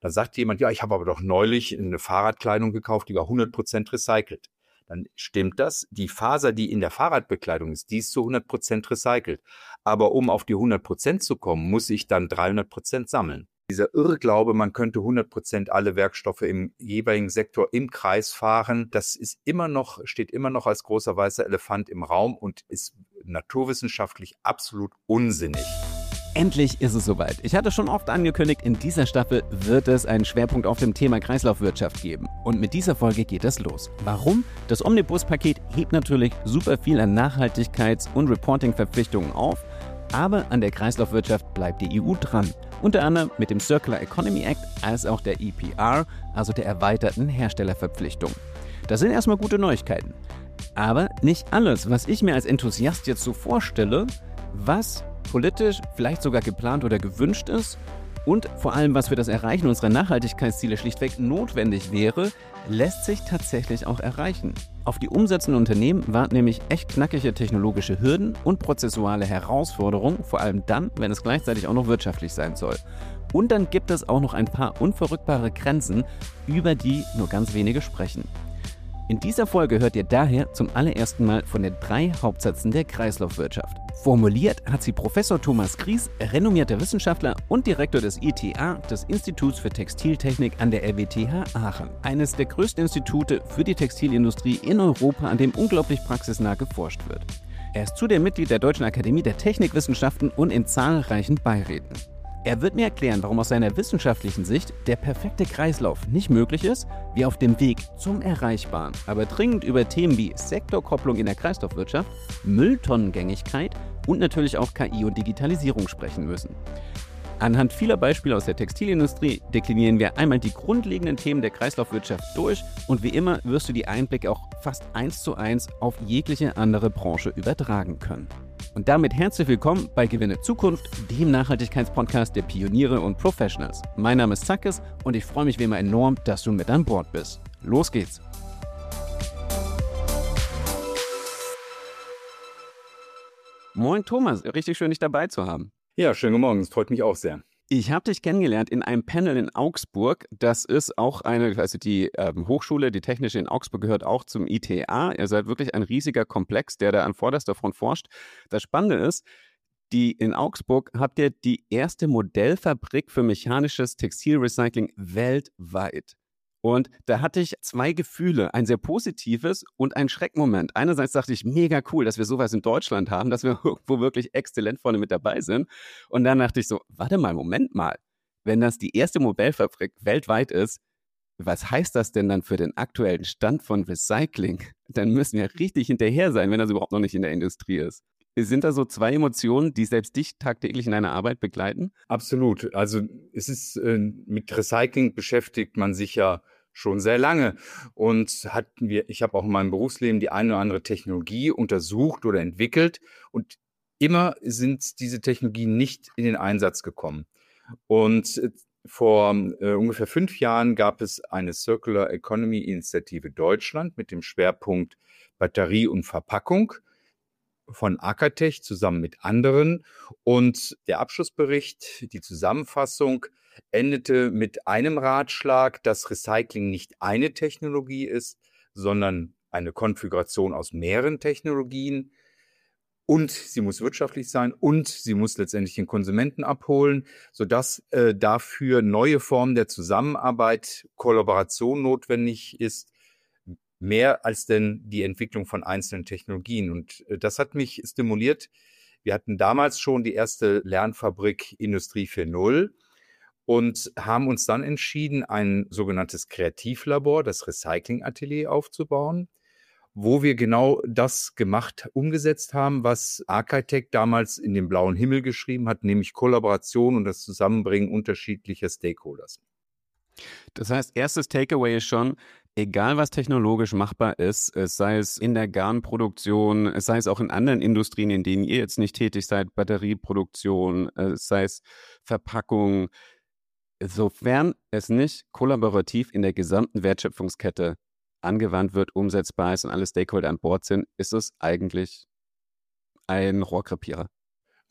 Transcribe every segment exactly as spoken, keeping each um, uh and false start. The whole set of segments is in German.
Da sagt jemand, ja, ich habe aber doch neulich eine Fahrradkleidung gekauft, die war hundert Prozent recycelt. Dann stimmt das. Die Faser, die in der Fahrradbekleidung ist, die ist zu hundert Prozent recycelt. Aber um auf die hundert Prozent zu kommen, muss ich dann dreihundert Prozent sammeln. Dieser Irrglaube, man könnte hundert Prozent alle Werkstoffe im jeweiligen Sektor im Kreis fahren, das ist immer noch, steht immer noch als großer weißer Elefant im Raum und ist naturwissenschaftlich absolut unsinnig. Endlich ist es soweit. Ich hatte schon oft angekündigt, in dieser Staffel wird es einen Schwerpunkt auf dem Thema Kreislaufwirtschaft geben. Und mit dieser Folge geht es los. Warum? Das Omnibus-Paket hebt natürlich super viel an Nachhaltigkeits- und Reporting-Verpflichtungen auf, aber an der Kreislaufwirtschaft bleibt die E U dran. Unter anderem mit dem Circular Economy Act als auch der E P R, also der erweiterten Herstellerverpflichtung. Das sind erstmal gute Neuigkeiten. Aber nicht alles, was ich mir als Enthusiast jetzt so vorstelle, was politisch vielleicht sogar geplant oder gewünscht ist und vor allem, was für das Erreichen unserer Nachhaltigkeitsziele schlichtweg notwendig wäre, lässt sich tatsächlich auch erreichen. Auf die umsetzenden Unternehmen warten nämlich echt knackige technologische Hürden und prozessuale Herausforderungen, vor allem dann, wenn es gleichzeitig auch noch wirtschaftlich sein soll. Und dann gibt es auch noch ein paar unverrückbare Grenzen, über die nur ganz wenige sprechen. In dieser Folge hört ihr daher zum allerersten Mal von den drei Hauptsätzen der Kreislaufwirtschaft. Formuliert hat sie Professor Thomas Gries, renommierter Wissenschaftler und Direktor des I T A, des Instituts für Textiltechnik an der R W T H Aachen. Eines der größten Institute für die Textilindustrie in Europa, an dem unglaublich praxisnah geforscht wird. Er ist zudem Mitglied der Deutschen Akademie der Technikwissenschaften und in zahlreichen Beiräten. Er wird mir erklären, warum aus seiner wissenschaftlichen Sicht der perfekte Kreislauf nicht möglich ist, wir auf dem Weg zum Erreichbaren, aber dringend über Themen wie Sektorkopplung in der Kreislaufwirtschaft, Mülltonnengängigkeit und natürlich auch K I und Digitalisierung sprechen müssen. Anhand vieler Beispiele aus der Textilindustrie deklinieren wir einmal die grundlegenden Themen der Kreislaufwirtschaft durch und wie immer wirst du die Einblicke auch fast eins zu eins auf jegliche andere Branche übertragen können. Und damit herzlich willkommen bei Gewinne Zukunft, dem Nachhaltigkeitspodcast der Pioniere und Professionals. Mein Name ist Zackes und ich freue mich wie immer enorm, dass du mit an Bord bist. Los geht's! Moin Thomas, richtig schön, dich dabei zu haben. Ja, schönen guten Morgen, es freut mich auch sehr. Ich habe dich kennengelernt in einem Panel in Augsburg. Das ist auch eine, also die ähm, Hochschule, die Technische in Augsburg gehört auch zum I T A. Ihr seid wirklich ein riesiger Komplex, der da an vorderster Front forscht. Das Spannende ist, die in Augsburg habt ihr die erste Modellfabrik für mechanisches Textilrecycling weltweit. Und da hatte ich zwei Gefühle, ein sehr positives und ein Schreckmoment. Einerseits dachte ich, mega cool, dass wir sowas in Deutschland haben, dass wir irgendwo wirklich exzellent vorne mit dabei sind. Und dann dachte ich so, warte mal, Moment mal. Wenn das die erste Modellfabrik weltweit ist, was heißt das denn dann für den aktuellen Stand von Recycling? Dann müssen wir richtig hinterher sein, wenn das überhaupt noch nicht in der Industrie ist. Sind da so zwei Emotionen, die selbst dich tagtäglich in deiner Arbeit begleiten? Absolut. Also es ist äh, mit Recycling beschäftigt man sich ja schon sehr lange und hatten wir, ich habe auch in meinem Berufsleben die eine oder andere Technologie untersucht oder entwickelt und immer sind diese Technologien nicht in den Einsatz gekommen. Und äh, vor äh, ungefähr fünf Jahren gab es eine Circular Economy Initiative Deutschland mit dem Schwerpunkt Batterie und Verpackung von Akatech zusammen mit anderen. Und der Abschlussbericht, die Zusammenfassung, endete mit einem Ratschlag, dass Recycling nicht eine Technologie ist, sondern eine Konfiguration aus mehreren Technologien. Und sie muss wirtschaftlich sein und sie muss letztendlich den Konsumenten abholen, sodass äh, dafür neue Formen der Zusammenarbeit, Kollaboration notwendig ist, mehr als denn die Entwicklung von einzelnen Technologien. Und äh, das hat mich stimuliert. Wir hatten damals schon die erste Lernfabrik Industrie vier Punkt null und haben uns dann entschieden, ein sogenanntes Kreativlabor, das Recycling-Atelier aufzubauen, wo wir genau das gemacht, umgesetzt haben, was Akatech damals in den blauen Himmel geschrieben hat, nämlich Kollaboration und das Zusammenbringen unterschiedlicher Stakeholders. Das heißt, erstes Takeaway ist schon, egal was technologisch machbar ist, es sei es in der Garnproduktion, es sei es auch in anderen Industrien, in denen ihr jetzt nicht tätig seid, Batterieproduktion, es sei es Verpackung, sofern es nicht kollaborativ in der gesamten Wertschöpfungskette angewandt wird, umsetzbar ist und alle Stakeholder an Bord sind, ist es eigentlich ein Rohrkrepierer.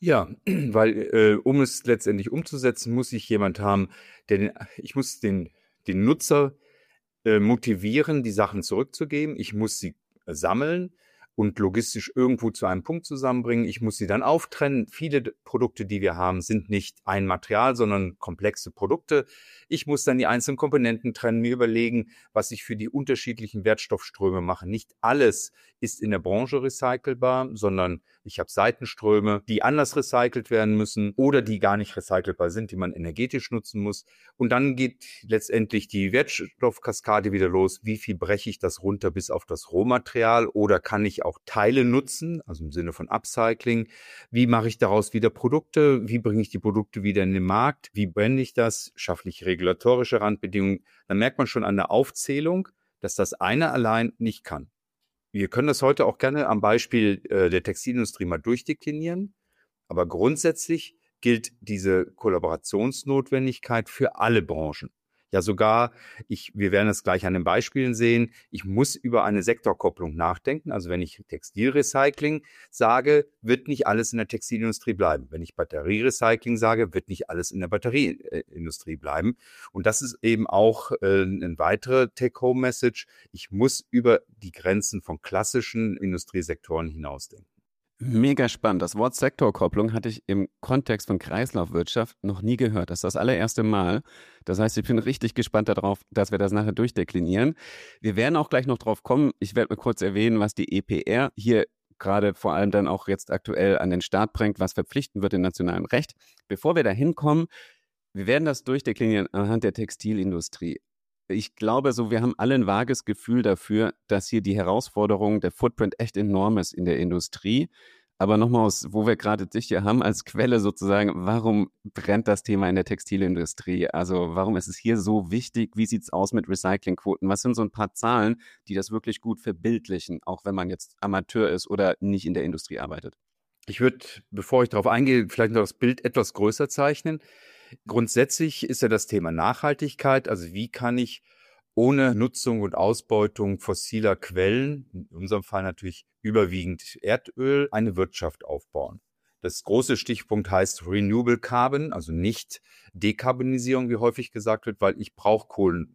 Ja, weil äh, um es letztendlich umzusetzen, muss ich jemand haben, der den, ich muss den, den Nutzer äh, motivieren, die Sachen zurückzugeben. Ich muss sie äh, sammeln und logistisch irgendwo zu einem Punkt zusammenbringen. Ich muss sie dann auftrennen. Viele d- Produkte, die wir haben, sind nicht ein Material, sondern komplexe Produkte. Ich muss dann die einzelnen Komponenten trennen, mir überlegen, was ich für die unterschiedlichen Wertstoffströme mache. Nicht alles ist in der Branche recycelbar, sondern ich habe Seitenströme, die anders recycelt werden müssen oder die gar nicht recycelbar sind, die man energetisch nutzen muss. Und dann geht letztendlich die Wertstoffkaskade wieder los. Wie viel breche ich das runter bis auf das Rohmaterial oder kann ich auch Teile nutzen, also im Sinne von Upcycling? Wie mache ich daraus wieder Produkte? Wie bringe ich die Produkte wieder in den Markt? Wie brenne ich das? Schaffe ich regulatorische Randbedingungen? Dann merkt man schon an der Aufzählung, dass das eine allein nicht kann. Wir können das heute auch gerne am Beispiel äh, der Textilindustrie mal durchdeklinieren. Aber grundsätzlich gilt diese Kollaborationsnotwendigkeit für alle Branchen. Ja, sogar, ich, wir werden es gleich an den Beispielen sehen, ich muss über eine Sektorkopplung nachdenken. Also wenn ich Textilrecycling sage, wird nicht alles in der Textilindustrie bleiben. Wenn ich Batterierecycling sage, wird nicht alles in der Batterieindustrie bleiben. Und das ist eben auch äh, eine weitere Take-Home-Message. Ich muss über die Grenzen von klassischen Industriesektoren hinausdenken. Mega spannend. Das Wort Sektorkopplung hatte ich im Kontext von Kreislaufwirtschaft noch nie gehört. Das ist das allererste Mal. Das heißt, ich bin richtig gespannt darauf, dass wir das nachher durchdeklinieren. Wir werden auch gleich noch drauf kommen. Ich werde mal kurz erwähnen, was die E P R hier gerade vor allem dann auch jetzt aktuell an den Start bringt, was verpflichtend wird im nationalen Recht. Bevor wir da hinkommen, wir werden das durchdeklinieren anhand der Textilindustrie. Ich glaube, so wir haben alle ein vages Gefühl dafür, dass hier die Herausforderung, der Footprint echt enorm ist in der Industrie. Aber nochmal aus, wo wir gerade dich hier haben als Quelle sozusagen, warum brennt das Thema in der Textilindustrie? Also warum ist es hier so wichtig? Wie sieht es aus mit Recyclingquoten? Was sind so ein paar Zahlen, die das wirklich gut verbildlichen, auch wenn man jetzt Amateur ist oder nicht in der Industrie arbeitet? Ich würde, bevor ich darauf eingehe, vielleicht noch das Bild etwas größer zeichnen. Grundsätzlich ist ja das Thema Nachhaltigkeit, also wie kann ich ohne Nutzung und Ausbeutung fossiler Quellen, in unserem Fall natürlich überwiegend Erdöl, eine Wirtschaft aufbauen. Das große Stichpunkt heißt Renewable Carbon, also nicht Dekarbonisierung, wie häufig gesagt wird, weil ich brauche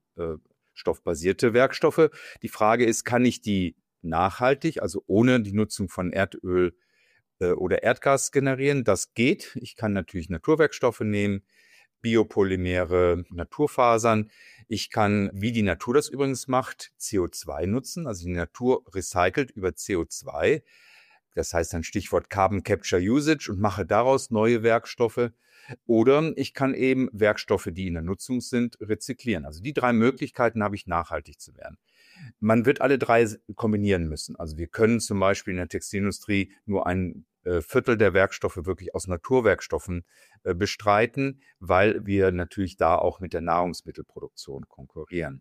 kohlenstoffbasierte Werkstoffe. Die Frage ist, kann ich die nachhaltig, also ohne die Nutzung von Erdöl äh, oder Erdgas generieren? Das geht. Ich kann natürlich Naturwerkstoffe nehmen, Biopolymere, Naturfasern. Ich kann, wie die Natur das übrigens macht, C O zwei nutzen. Also die Natur recycelt über C O zwei. Das heißt ein Stichwort Carbon Capture Usage und mache daraus neue Werkstoffe. Oder ich kann eben Werkstoffe, die in der Nutzung sind, rezyklieren. Also die drei Möglichkeiten habe ich, nachhaltig zu werden. Man wird alle drei kombinieren müssen. Also wir können zum Beispiel in der Textilindustrie nur ein äh, Viertel der Werkstoffe wirklich aus Naturwerkstoffen äh, bestreiten, weil wir natürlich da auch mit der Nahrungsmittelproduktion konkurrieren.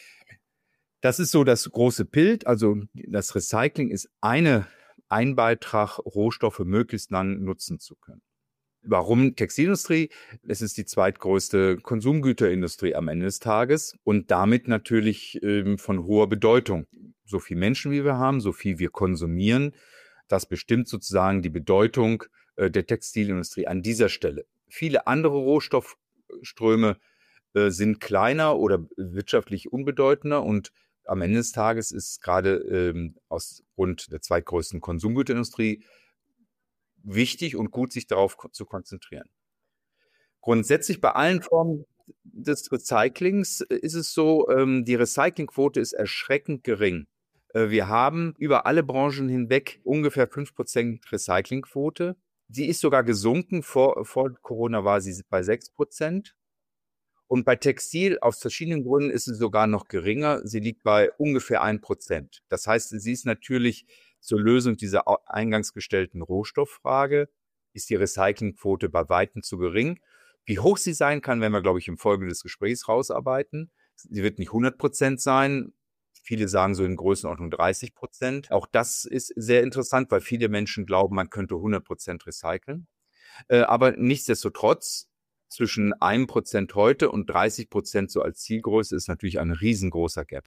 Das ist so das große Bild. Also das Recycling ist eine, ein Beitrag, Rohstoffe möglichst lang nutzen zu können. Warum Textilindustrie? Es ist die zweitgrößte Konsumgüterindustrie am Ende des Tages und damit natürlich ähm, von hoher Bedeutung. So viel Menschen, wie wir haben, so viel wir konsumieren, das bestimmt sozusagen die Bedeutung äh, der Textilindustrie an dieser Stelle. Viele andere Rohstoffströme äh, sind kleiner oder wirtschaftlich unbedeutender und am Ende des Tages ist gerade ähm, aus Grund der zweitgrößten Konsumgüterindustrie wichtig und gut, sich darauf zu konzentrieren. Grundsätzlich bei allen Formen des Recyclings ist es so, die Recyclingquote ist erschreckend gering. Wir haben über alle Branchen hinweg ungefähr fünf Prozent Recyclingquote. Sie ist sogar gesunken, vor, vor Corona war sie bei sechs Prozent. Und bei Textil aus verschiedenen Gründen ist sie sogar noch geringer. Sie liegt bei ungefähr ein Prozent. Das heißt, sie ist natürlich zur Lösung dieser eingangs gestellten Rohstofffrage, ist die Recyclingquote bei Weitem zu gering. Wie hoch sie sein kann, werden wir, glaube ich, im Folge des Gesprächs rausarbeiten. Sie wird nicht hundert Prozent sein. Viele sagen so in Größenordnung dreißig Prozent. Auch das ist sehr interessant, weil viele Menschen glauben, man könnte hundert Prozent recyceln. Aber nichtsdestotrotz, zwischen einem Prozent heute und dreißig Prozent so als Zielgröße ist natürlich ein riesengroßer Gap.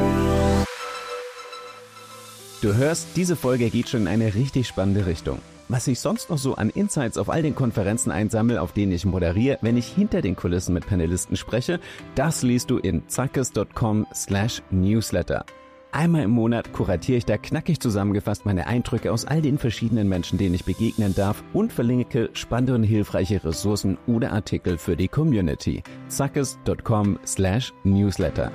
Du hörst, diese Folge geht schon in eine richtig spannende Richtung. Was ich sonst noch so an Insights auf all den Konferenzen einsammle, auf denen ich moderiere, wenn ich hinter den Kulissen mit Panelisten spreche, das liest du in zackes punkt com slash newsletter. Einmal im Monat kuratiere ich da knackig zusammengefasst meine Eindrücke aus all den verschiedenen Menschen, denen ich begegnen darf, und verlinke spannende und hilfreiche Ressourcen oder Artikel für die Community. zackes punkt com slash newsletter.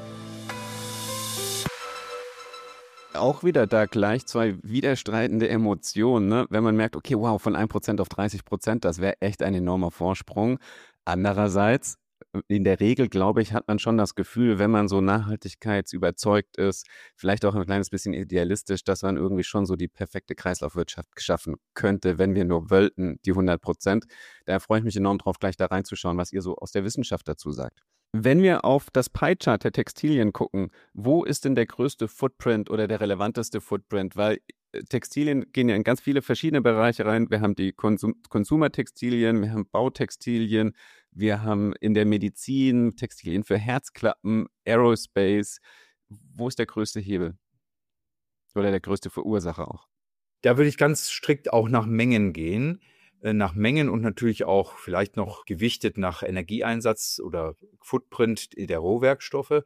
Auch wieder da gleich zwei widerstreitende Emotionen, ne? Wenn man merkt, okay, wow, von ein Prozent auf dreißig Prozent, das wäre echt ein enormer Vorsprung. Andererseits, in der Regel, glaube ich, hat man schon das Gefühl, wenn man so nachhaltigkeitsüberzeugt ist, vielleicht auch ein kleines bisschen idealistisch, dass man irgendwie schon so die perfekte Kreislaufwirtschaft schaffen könnte, wenn wir nur wollten, die hundert Prozent. Da freue ich mich enorm drauf, gleich da reinzuschauen, was ihr so aus der Wissenschaft dazu sagt. Wenn wir auf das Pie-Chart der Textilien gucken, wo ist denn der größte Footprint oder der relevanteste Footprint? Weil Textilien gehen ja in ganz viele verschiedene Bereiche rein. Wir haben die Konsum- Konsumertextilien, wir haben Bautextilien, wir haben in der Medizin Textilien für Herzklappen, Aerospace. Wo ist der größte Hebel? Oder der größte Verursacher auch? Da würde ich ganz strikt auch nach Mengen gehen. Nach Mengen und natürlich auch vielleicht noch gewichtet nach Energieeinsatz oder Footprint der Rohwerkstoffe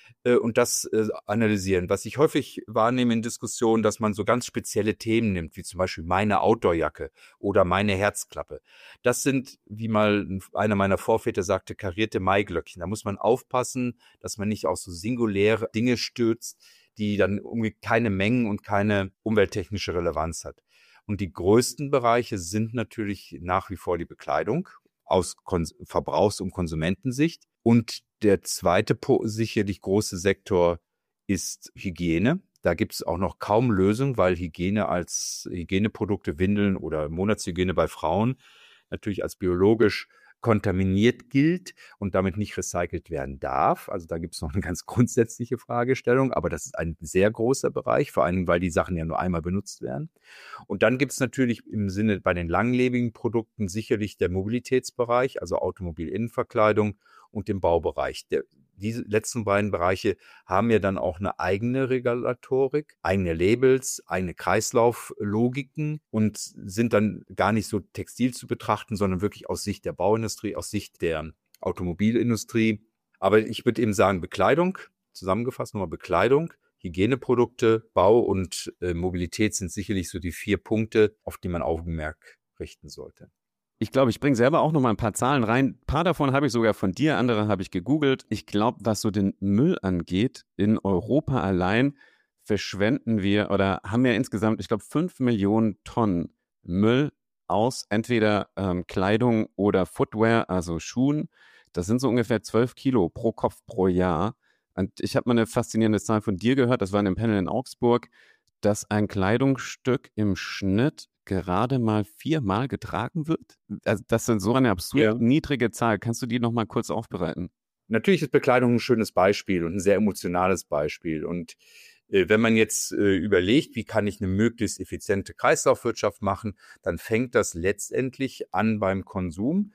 und das analysieren. Was ich häufig wahrnehme in Diskussionen, dass man so ganz spezielle Themen nimmt, wie zum Beispiel meine Outdoorjacke oder meine Herzklappe. Das sind, wie mal einer meiner Vorväter sagte, karierte Maiglöckchen. Da muss man aufpassen, dass man nicht auf so singuläre Dinge stürzt, die dann irgendwie keine Mengen und keine umwelttechnische Relevanz hat. Und die größten Bereiche sind natürlich nach wie vor die Bekleidung aus Kons- Verbrauchs- und Konsumentensicht. Und der zweite po- sicherlich große Sektor ist Hygiene. Da gibt es auch noch kaum Lösung, weil Hygiene als Hygieneprodukte, Windeln oder Monatshygiene bei Frauen natürlich als biologisch kontaminiert gilt und damit nicht recycelt werden darf. Also da gibt es noch eine ganz grundsätzliche Fragestellung, aber das ist ein sehr großer Bereich, vor allem, weil die Sachen ja nur einmal benutzt werden. Und dann gibt es natürlich im Sinne bei den langlebigen Produkten sicherlich der Mobilitätsbereich, also Automobilinnenverkleidung und den Baubereich. Der, diese letzten beiden Bereiche haben ja dann auch eine eigene Regulatorik, eigene Labels, eigene Kreislauflogiken und sind dann gar nicht so textil zu betrachten, sondern wirklich aus Sicht der Bauindustrie, aus Sicht der Automobilindustrie. Aber ich würde eben sagen, Bekleidung, zusammengefasst nochmal Bekleidung, Hygieneprodukte, Bau und äh, Mobilität sind sicherlich so die vier Punkte, auf die man Augenmerk richten sollte. Ich glaube, ich bringe selber auch noch mal ein paar Zahlen rein. Ein paar davon habe ich sogar von dir, andere habe ich gegoogelt. Ich glaube, was so den Müll angeht, in Europa allein verschwenden wir oder haben wir insgesamt, ich glaube, fünf Millionen Tonnen Müll aus entweder ähm, Kleidung oder Footwear, also Schuhen. Das sind so ungefähr zwölf Kilo pro Kopf pro Jahr. Und ich habe mal eine faszinierende Zahl von dir gehört, das war in einem Panel in Augsburg, dass ein Kleidungsstück im Schnitt gerade mal viermal getragen wird. Also das ist so eine absurd ja. niedrige Zahl. Kannst du die noch mal kurz aufbereiten? Natürlich ist Bekleidung ein schönes Beispiel und ein sehr emotionales Beispiel. Und äh, wenn man jetzt äh, überlegt, wie kann ich eine möglichst effiziente Kreislaufwirtschaft machen, dann fängt das letztendlich an beim Konsum.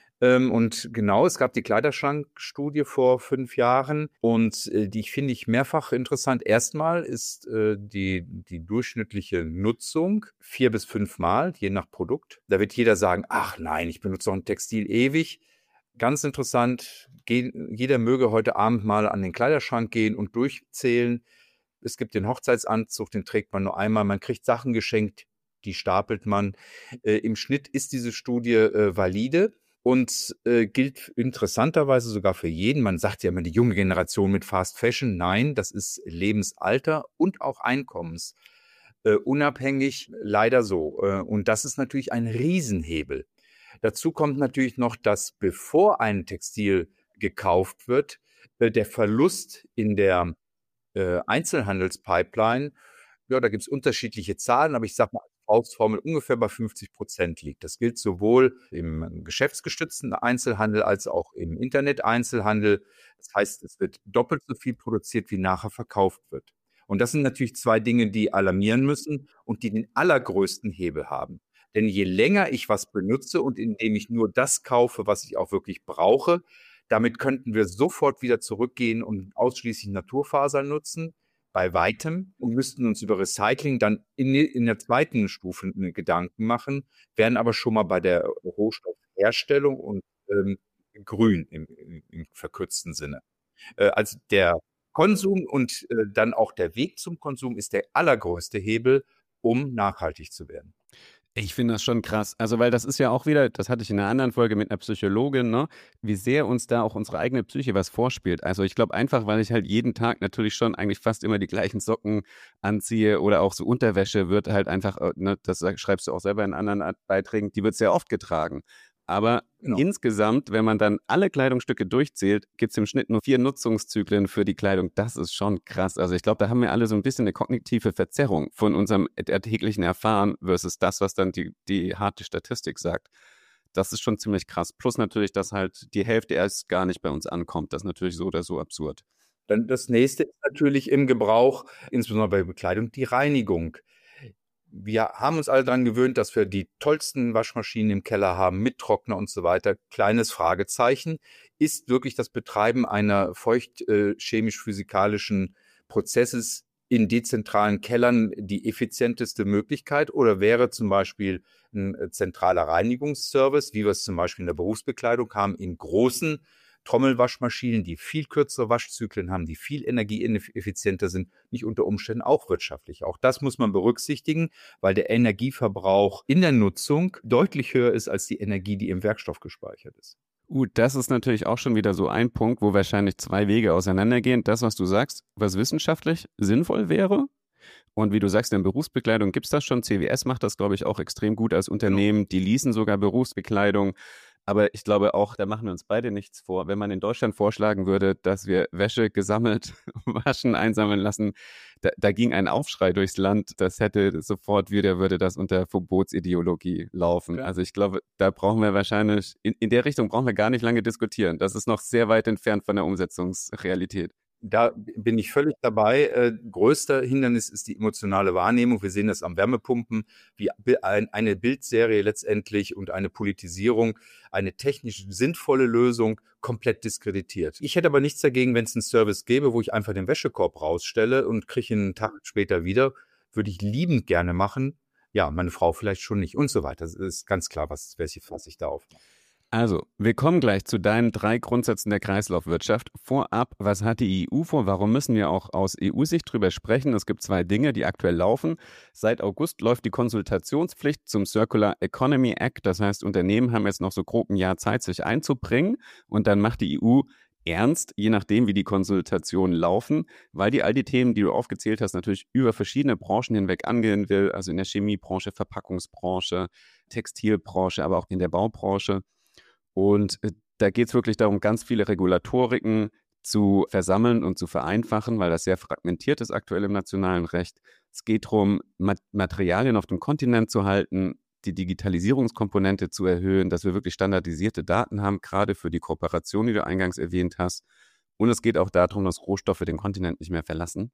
Und genau, es gab die Kleiderschrankstudie vor fünf Jahren und äh, die finde ich mehrfach interessant. Erstmal ist äh, die, die durchschnittliche Nutzung vier bis fünf Mal, je nach Produkt. Da wird jeder sagen, ach nein, ich benutze doch ein Textil ewig. Ganz interessant, geh, jeder möge heute Abend mal an den Kleiderschrank gehen und durchzählen. Es gibt den Hochzeitsanzug, den trägt man nur einmal. Man kriegt Sachen geschenkt, die stapelt man. Äh, Im Schnitt ist diese Studie äh, valide. Und äh, gilt interessanterweise sogar für jeden. Man sagt ja immer, die junge Generation mit Fast Fashion. Nein, das ist Lebensalter und auch Einkommens äh, unabhängig, leider so. Äh, und das ist natürlich ein Riesenhebel. Dazu kommt natürlich noch, dass bevor ein Textil gekauft wird, äh, der Verlust in der äh, Einzelhandelspipeline, ja, da gibt es unterschiedliche Zahlen, aber ich sage mal, Faustformel ungefähr bei fünfzig Prozent liegt. Das gilt sowohl im geschäftsgestützten Einzelhandel als auch im Internet-Einzelhandel. Das heißt, es wird doppelt so viel produziert, wie nachher verkauft wird. Und das sind natürlich zwei Dinge, die alarmieren müssen und die den allergrößten Hebel haben. Denn je länger ich was benutze und indem ich nur das kaufe, was ich auch wirklich brauche, damit könnten wir sofort wieder zurückgehen und ausschließlich Naturfasern nutzen. bei weitem und müssten uns über Recycling dann in, in der zweiten Stufe Gedanken machen, wären aber schon mal bei der Rohstoffherstellung und ähm, grün im, im, im verkürzten Sinne. Äh, also der Konsum und äh, dann auch der Weg zum Konsum ist der allergrößte Hebel, um nachhaltig zu werden. Ich finde das schon krass. Also, weil das ist ja auch wieder, das hatte ich in einer anderen Folge mit einer Psychologin, ne, wie sehr uns da auch unsere eigene Psyche was vorspielt. Also, ich glaube einfach, weil ich halt jeden Tag natürlich schon eigentlich fast immer die gleichen Socken anziehe oder auch so Unterwäsche wird halt einfach, äh, ne, das sag- schreibst du auch selber in anderen Art- Beiträgen, die wird sehr oft getragen. Aber Genau. insgesamt, wenn man dann alle Kleidungsstücke durchzählt, gibt es im Schnitt nur vier Nutzungszyklen für die Kleidung. Das ist schon krass. Also ich glaube, da haben wir alle so ein bisschen eine kognitive Verzerrung von unserem alltäglichen Erfahren versus das, was dann die, die harte Statistik sagt. Das ist schon ziemlich krass. Plus natürlich, dass halt die Hälfte erst gar nicht bei uns ankommt. Das ist natürlich so oder so absurd. Dann das nächste ist natürlich im Gebrauch, insbesondere bei Bekleidung, die Reinigung. Wir haben uns alle daran gewöhnt, dass wir die tollsten Waschmaschinen im Keller haben, mit Trockner und so weiter. Kleines Fragezeichen. Ist wirklich das Betreiben einer feucht-chemisch-physikalischen Prozesses in dezentralen Kellern die effizienteste Möglichkeit? Oder wäre zum Beispiel ein zentraler Reinigungsservice, wie wir es zum Beispiel in der Berufsbekleidung haben, in großen Trommelwaschmaschinen, die viel kürzere Waschzyklen haben, die viel energieeffizienter sind, nicht unter Umständen auch wirtschaftlich. Auch das muss man berücksichtigen, weil der Energieverbrauch in der Nutzung deutlich höher ist als die Energie, die im Werkstoff gespeichert ist. Gut, das ist natürlich auch schon wieder so ein Punkt, wo wahrscheinlich zwei Wege auseinandergehen. Das, was du sagst, was wissenschaftlich sinnvoll wäre. Und wie du sagst, in Berufsbekleidung gibt es das schon. C W S macht das, glaube ich, auch extrem gut als Unternehmen. Die leasen sogar Berufsbekleidung. Aber ich glaube auch, da machen wir uns beide nichts vor. Wenn man in Deutschland vorschlagen würde, dass wir Wäsche gesammelt, waschen, einsammeln lassen, da, da ging ein Aufschrei durchs Land. Das hätte sofort wieder, würde das unter Verbotsideologie laufen. Ja. Also ich glaube, da brauchen wir wahrscheinlich, in, in der Richtung brauchen wir gar nicht lange diskutieren. Das ist noch sehr weit entfernt von der Umsetzungsrealität. Da bin ich völlig dabei. Äh, größter Hindernis ist die emotionale Wahrnehmung. Wir sehen das am Wärmepumpen, wie ein, eine Bildserie letztendlich und eine Politisierung, eine technisch sinnvolle Lösung komplett diskreditiert. Ich hätte aber nichts dagegen, wenn es einen Service gäbe, wo ich einfach den Wäschekorb rausstelle und kriege ihn einen Tag später wieder. Würde ich liebend gerne machen. Ja, meine Frau vielleicht schon nicht und so weiter. Das ist ganz klar, was, welche Fass ich da aufmache. Also, wir kommen gleich zu deinen drei Grundsätzen der Kreislaufwirtschaft. Vorab, was hat die E U vor? Warum müssen wir auch aus E U-Sicht drüber sprechen? Es gibt zwei Dinge, die aktuell laufen. Seit August läuft die Konsultationspflicht zum Circular Economy Act. Das heißt, Unternehmen haben jetzt noch so grob ein Jahr Zeit, sich einzubringen. Und dann macht die E U ernst, je nachdem, wie die Konsultationen laufen, weil die all die Themen, die du aufgezählt hast, natürlich über verschiedene Branchen hinweg angehen will. Also in der Chemiebranche, Verpackungsbranche, Textilbranche, aber auch in der Baubranche. Und äh, da geht es wirklich darum, ganz viele Regulatoriken zu versammeln und zu vereinfachen, weil das sehr fragmentiert ist aktuell im nationalen Recht. Es geht darum, Mat- Materialien auf dem Kontinent zu halten, die Digitalisierungskomponente zu erhöhen, dass wir wirklich standardisierte Daten haben, gerade für die Kooperation, die du eingangs erwähnt hast. Und es geht auch darum, dass Rohstoffe den Kontinent nicht mehr verlassen.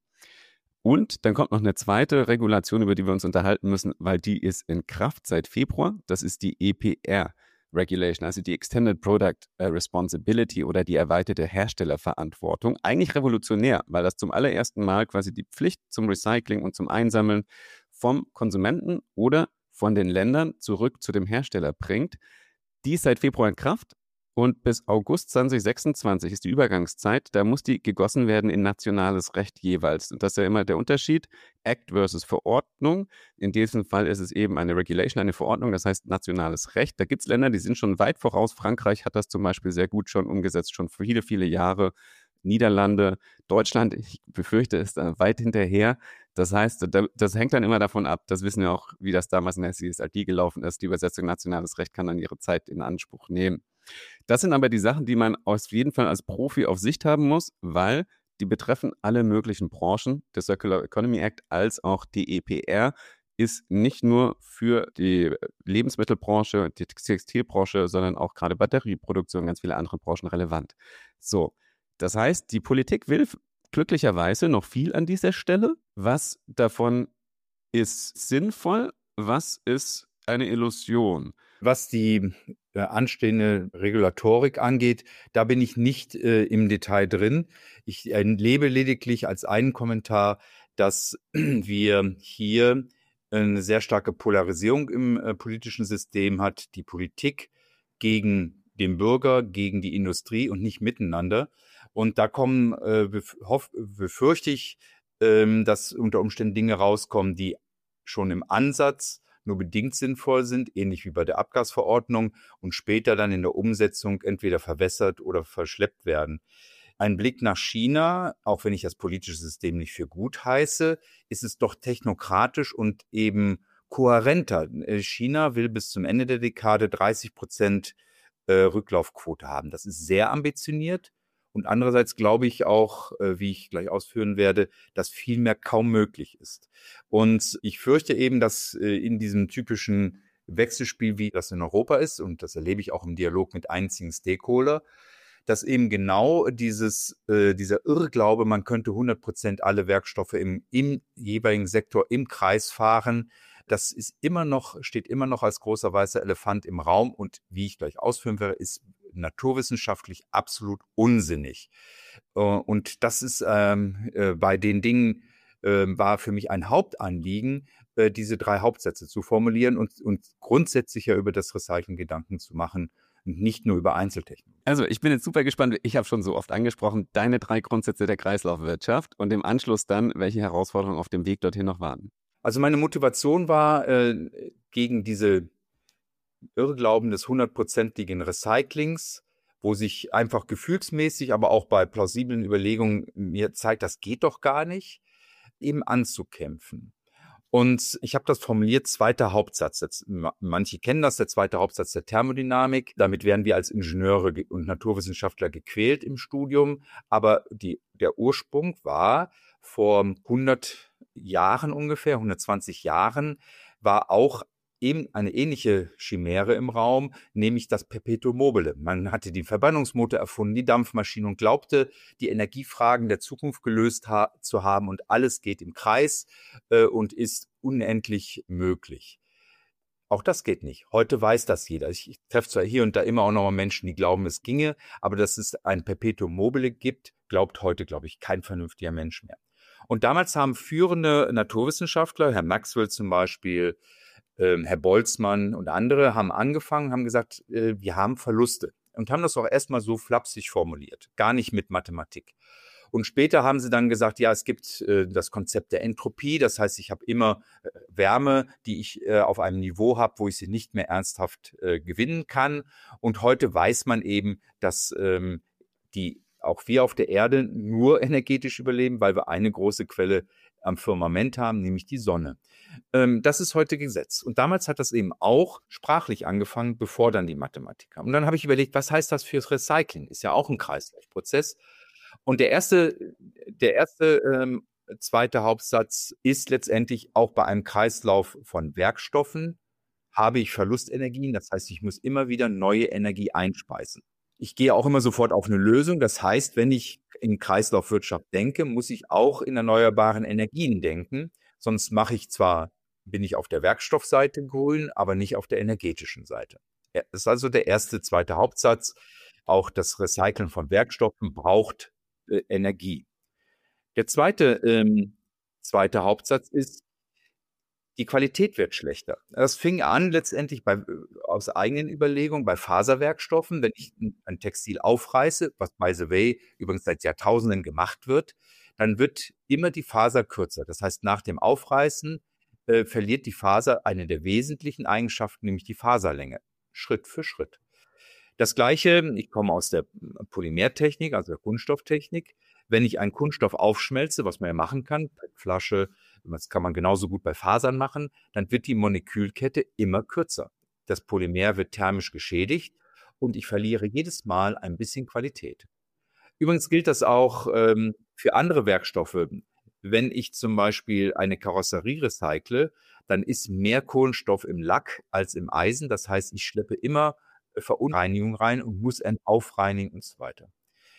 Und dann kommt noch eine zweite Regulation, über die wir uns unterhalten müssen, weil die ist in Kraft seit Februar. Das ist die E P R. Regulation, also die Extended Product Responsibility oder die erweiterte Herstellerverantwortung. Eigentlich revolutionär, weil das zum allerersten Mal quasi die Pflicht zum Recycling und zum Einsammeln vom Konsumenten oder von den Ländern zurück zu dem Hersteller bringt. Die ist seit Februar in Kraft und bis August zwanzig sechsundzwanzig ist die Übergangszeit. Da muss die gegossen werden in nationales Recht jeweils. Und das ist ja immer der Unterschied. Act versus Verordnung. In diesem Fall ist es eben eine Regulation, eine Verordnung, das heißt nationales Recht. Da gibt es Länder, die sind schon weit voraus. Frankreich hat das zum Beispiel sehr gut schon umgesetzt, schon für viele, viele Jahre. Niederlande, Deutschland, ich befürchte, ist da weit hinterher. Das heißt, das hängt dann immer davon ab, das wissen wir auch, wie das damals in der C S R D gelaufen ist. Die Übersetzung nationales Recht kann dann ihre Zeit in Anspruch nehmen. Das sind aber die Sachen, die man auf jeden Fall als Profi auf Sicht haben muss, weil die betreffen alle möglichen Branchen. Der Circular Economy Act als auch die E P R ist nicht nur für die Lebensmittelbranche, die Textilbranche, sondern auch gerade Batterieproduktion, ganz viele andere Branchen relevant. So, das heißt, die Politik will glücklicherweise noch viel an dieser Stelle. Was davon ist sinnvoll? Was ist eine Illusion? Was die äh, anstehende Regulatorik angeht, da bin ich nicht äh, im Detail drin. Ich erlebe lediglich als einen Kommentar, dass wir hier eine sehr starke Polarisierung im äh, politischen System hat, die Politik gegen den Bürger, gegen die Industrie und nicht miteinander. Und da kommen, äh, bef- hoff- befürchte ich, ähm, dass unter Umständen Dinge rauskommen, die schon im Ansatz nur bedingt sinnvoll sind, ähnlich wie bei der Abgasverordnung, und später dann in der Umsetzung entweder verwässert oder verschleppt werden. Ein Blick nach China, auch wenn ich das politische System nicht für gut heiße, ist es doch technokratisch und eben kohärenter. Äh, China will bis zum Ende der Dekade dreißig Prozent äh, Rücklaufquote haben. Das ist sehr ambitioniert. Und andererseits glaube ich auch, äh, wie ich gleich ausführen werde, dass viel mehr kaum möglich ist. Und ich fürchte eben, dass äh, in diesem typischen Wechselspiel, wie das in Europa ist, und das erlebe ich auch im Dialog mit einzigen Stakeholder, dass eben genau dieses, äh, dieser Irrglaube, man könnte hundert Prozent alle Werkstoffe im, im jeweiligen Sektor im Kreis fahren, das ist immer noch, steht immer noch als großer weißer Elefant im Raum und wie ich gleich ausführen werde, ist naturwissenschaftlich absolut unsinnig. Äh, und das ist ähm, äh, bei den Dingen, äh, war für mich ein Hauptanliegen, äh, diese drei Hauptsätze zu formulieren und, und grundsätzlich ja über das Recycling Gedanken zu machen und nicht nur über Einzeltechnik. Also ich bin jetzt super gespannt. Ich habe schon so oft angesprochen, deine drei Grundsätze der Kreislaufwirtschaft und im Anschluss dann, welche Herausforderungen auf dem Weg dorthin noch warten. Also meine Motivation war, äh, gegen diese Irrglauben des hundertprozentigen Recyclings, wo sich einfach gefühlsmäßig, aber auch bei plausiblen Überlegungen mir zeigt, das geht doch gar nicht, eben anzukämpfen. Und ich habe das formuliert, zweiter Hauptsatz. Jetzt, manche kennen das, der zweite Hauptsatz der Thermodynamik. Damit werden wir als Ingenieure und Naturwissenschaftler gequält im Studium. Aber die, der Ursprung war vor hundert Jahren ungefähr, hundertzwanzig Jahren, war auch eben eine ähnliche Chimäre im Raum, nämlich das Perpetuum mobile. Man hatte den Verbrennungsmotor erfunden, die Dampfmaschine und glaubte, die Energiefragen der Zukunft gelöst ha- zu haben und alles geht im Kreis äh, und ist unendlich möglich. Auch das geht nicht. Heute weiß das jeder. Ich, ich treffe zwar hier und da immer auch noch mal Menschen, die glauben, es ginge, aber dass es ein Perpetuum mobile gibt, glaubt heute, glaube ich, kein vernünftiger Mensch mehr. Und damals haben führende Naturwissenschaftler, Herr Maxwell zum Beispiel, Herr Boltzmann und andere haben angefangen, haben gesagt, äh, wir haben Verluste und haben das auch erstmal so flapsig formuliert, gar nicht mit Mathematik. Und später haben sie dann gesagt, ja, es gibt äh, das Konzept der Entropie, das heißt, ich habe immer äh, Wärme, die ich äh, auf einem Niveau habe, wo ich sie nicht mehr ernsthaft äh, gewinnen kann. Und heute weiß man eben, dass ähm, die auch wir auf der Erde nur energetisch überleben, weil wir eine große Quelle am Firmament haben, nämlich die Sonne. Ähm, das ist heute Gesetz. Und damals hat das eben auch sprachlich angefangen, bevor dann die Mathematik kam. Und dann habe ich überlegt, was heißt das fürs Recycling? Ist ja auch ein Kreislaufprozess. Und der erste, der erste ähm, zweite Hauptsatz ist letztendlich auch bei einem Kreislauf von Werkstoffen habe ich Verlustenergien. Das heißt, ich muss immer wieder neue Energie einspeisen. Ich gehe auch immer sofort auf eine Lösung. Das heißt, wenn ich in Kreislaufwirtschaft denke, muss ich auch in erneuerbaren Energien denken. Sonst mache ich zwar, bin ich auf der Werkstoffseite grün, aber nicht auf der energetischen Seite. Das ist also der erste, zweite Hauptsatz. Auch das Recyceln von Werkstoffen braucht äh, Energie. Der zweite, ähm, zweite Hauptsatz ist, die Qualität wird schlechter. Das fing an letztendlich bei, aus eigenen Überlegungen bei Faserwerkstoffen. Wenn ich ein Textil aufreiße, was by the way übrigens seit Jahrtausenden gemacht wird, dann wird immer die Faser kürzer. Das heißt, nach dem Aufreißen äh, verliert die Faser eine der wesentlichen Eigenschaften, nämlich die Faserlänge, Schritt für Schritt. Das Gleiche, ich komme aus der Polymertechnik, also der Kunststofftechnik. Wenn ich einen Kunststoff aufschmelze, was man ja machen kann, Flasche, das kann man genauso gut bei Fasern machen, dann wird die Molekülkette immer kürzer. Das Polymer wird thermisch geschädigt und ich verliere jedes Mal ein bisschen Qualität. Übrigens gilt das auch ähm, für andere Werkstoffe. Wenn ich zum Beispiel eine Karosserie recycle, dann ist mehr Kohlenstoff im Lack als im Eisen. Das heißt, ich schleppe immer Verunreinigung rein und muss aufreinigen und so weiter.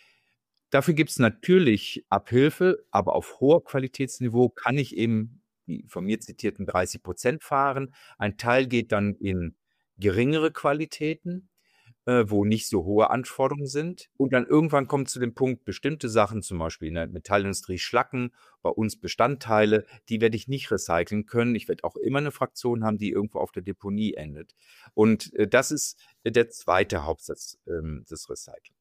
Dafür gibt es natürlich Abhilfe, aber auf hoher Qualitätsniveau kann ich eben die von mir zitierten dreißig Prozent fahren. Ein Teil geht dann in geringere Qualitäten. äh, wo nicht so hohe Anforderungen sind. Und dann irgendwann kommt zu dem Punkt, bestimmte Sachen, zum Beispiel in der Metallindustrie Schlacken, bei uns Bestandteile, die werde ich nicht recyceln können. Ich werde auch immer eine Fraktion haben, die irgendwo auf der Deponie endet. Und äh, das ist der zweite Hauptsatz ähm, des Recycling.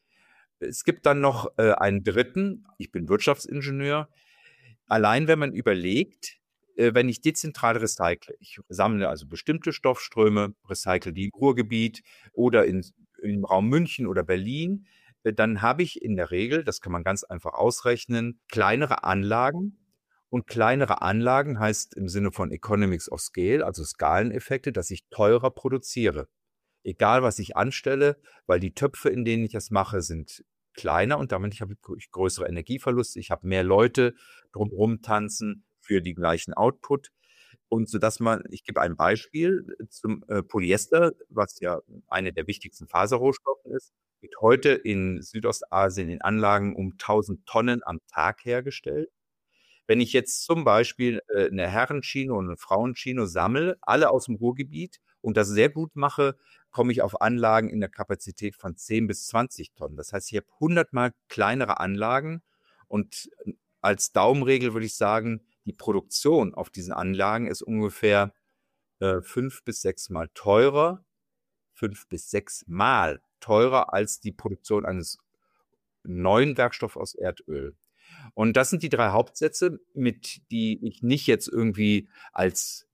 Es gibt dann noch äh, einen dritten, ich bin Wirtschaftsingenieur. Allein wenn man überlegt, äh, wenn ich dezentral recycle, ich sammle also bestimmte Stoffströme, recycle die im Ruhrgebiet oder in, im Raum München oder Berlin, äh, dann habe ich in der Regel, das kann man ganz einfach ausrechnen, kleinere Anlagen. Und kleinere Anlagen heißt im Sinne von Economies of Scale, also Skaleneffekte, dass ich teurer produziere. Egal, was ich anstelle, weil die Töpfe, in denen ich das mache, sind kleiner und damit habe ich größere Energieverluste. Ich habe mehr Leute drumherum tanzen für die gleichen Output. Und so dass man, ich gebe ein Beispiel zum äh, Polyester, was ja eine der wichtigsten Faserrohstoffe ist, wird heute in Südostasien in Anlagen um tausend Tonnen am Tag hergestellt. Wenn ich jetzt zum Beispiel äh, eine Herrenchino und eine Frauenchino sammle, alle aus dem Ruhrgebiet und das sehr gut mache, komme ich auf Anlagen in der Kapazität von zehn bis zwanzig Tonnen. Das heißt, ich habe hundertmal kleinere Anlagen und als Daumenregel würde ich sagen, die Produktion auf diesen Anlagen ist ungefähr äh, fünf bis sechs Mal teurer, fünf bis sechs Mal teurer als die Produktion eines neuen Werkstoffs aus Erdöl. Und das sind die drei Hauptsätze, mit die ich nicht jetzt irgendwie als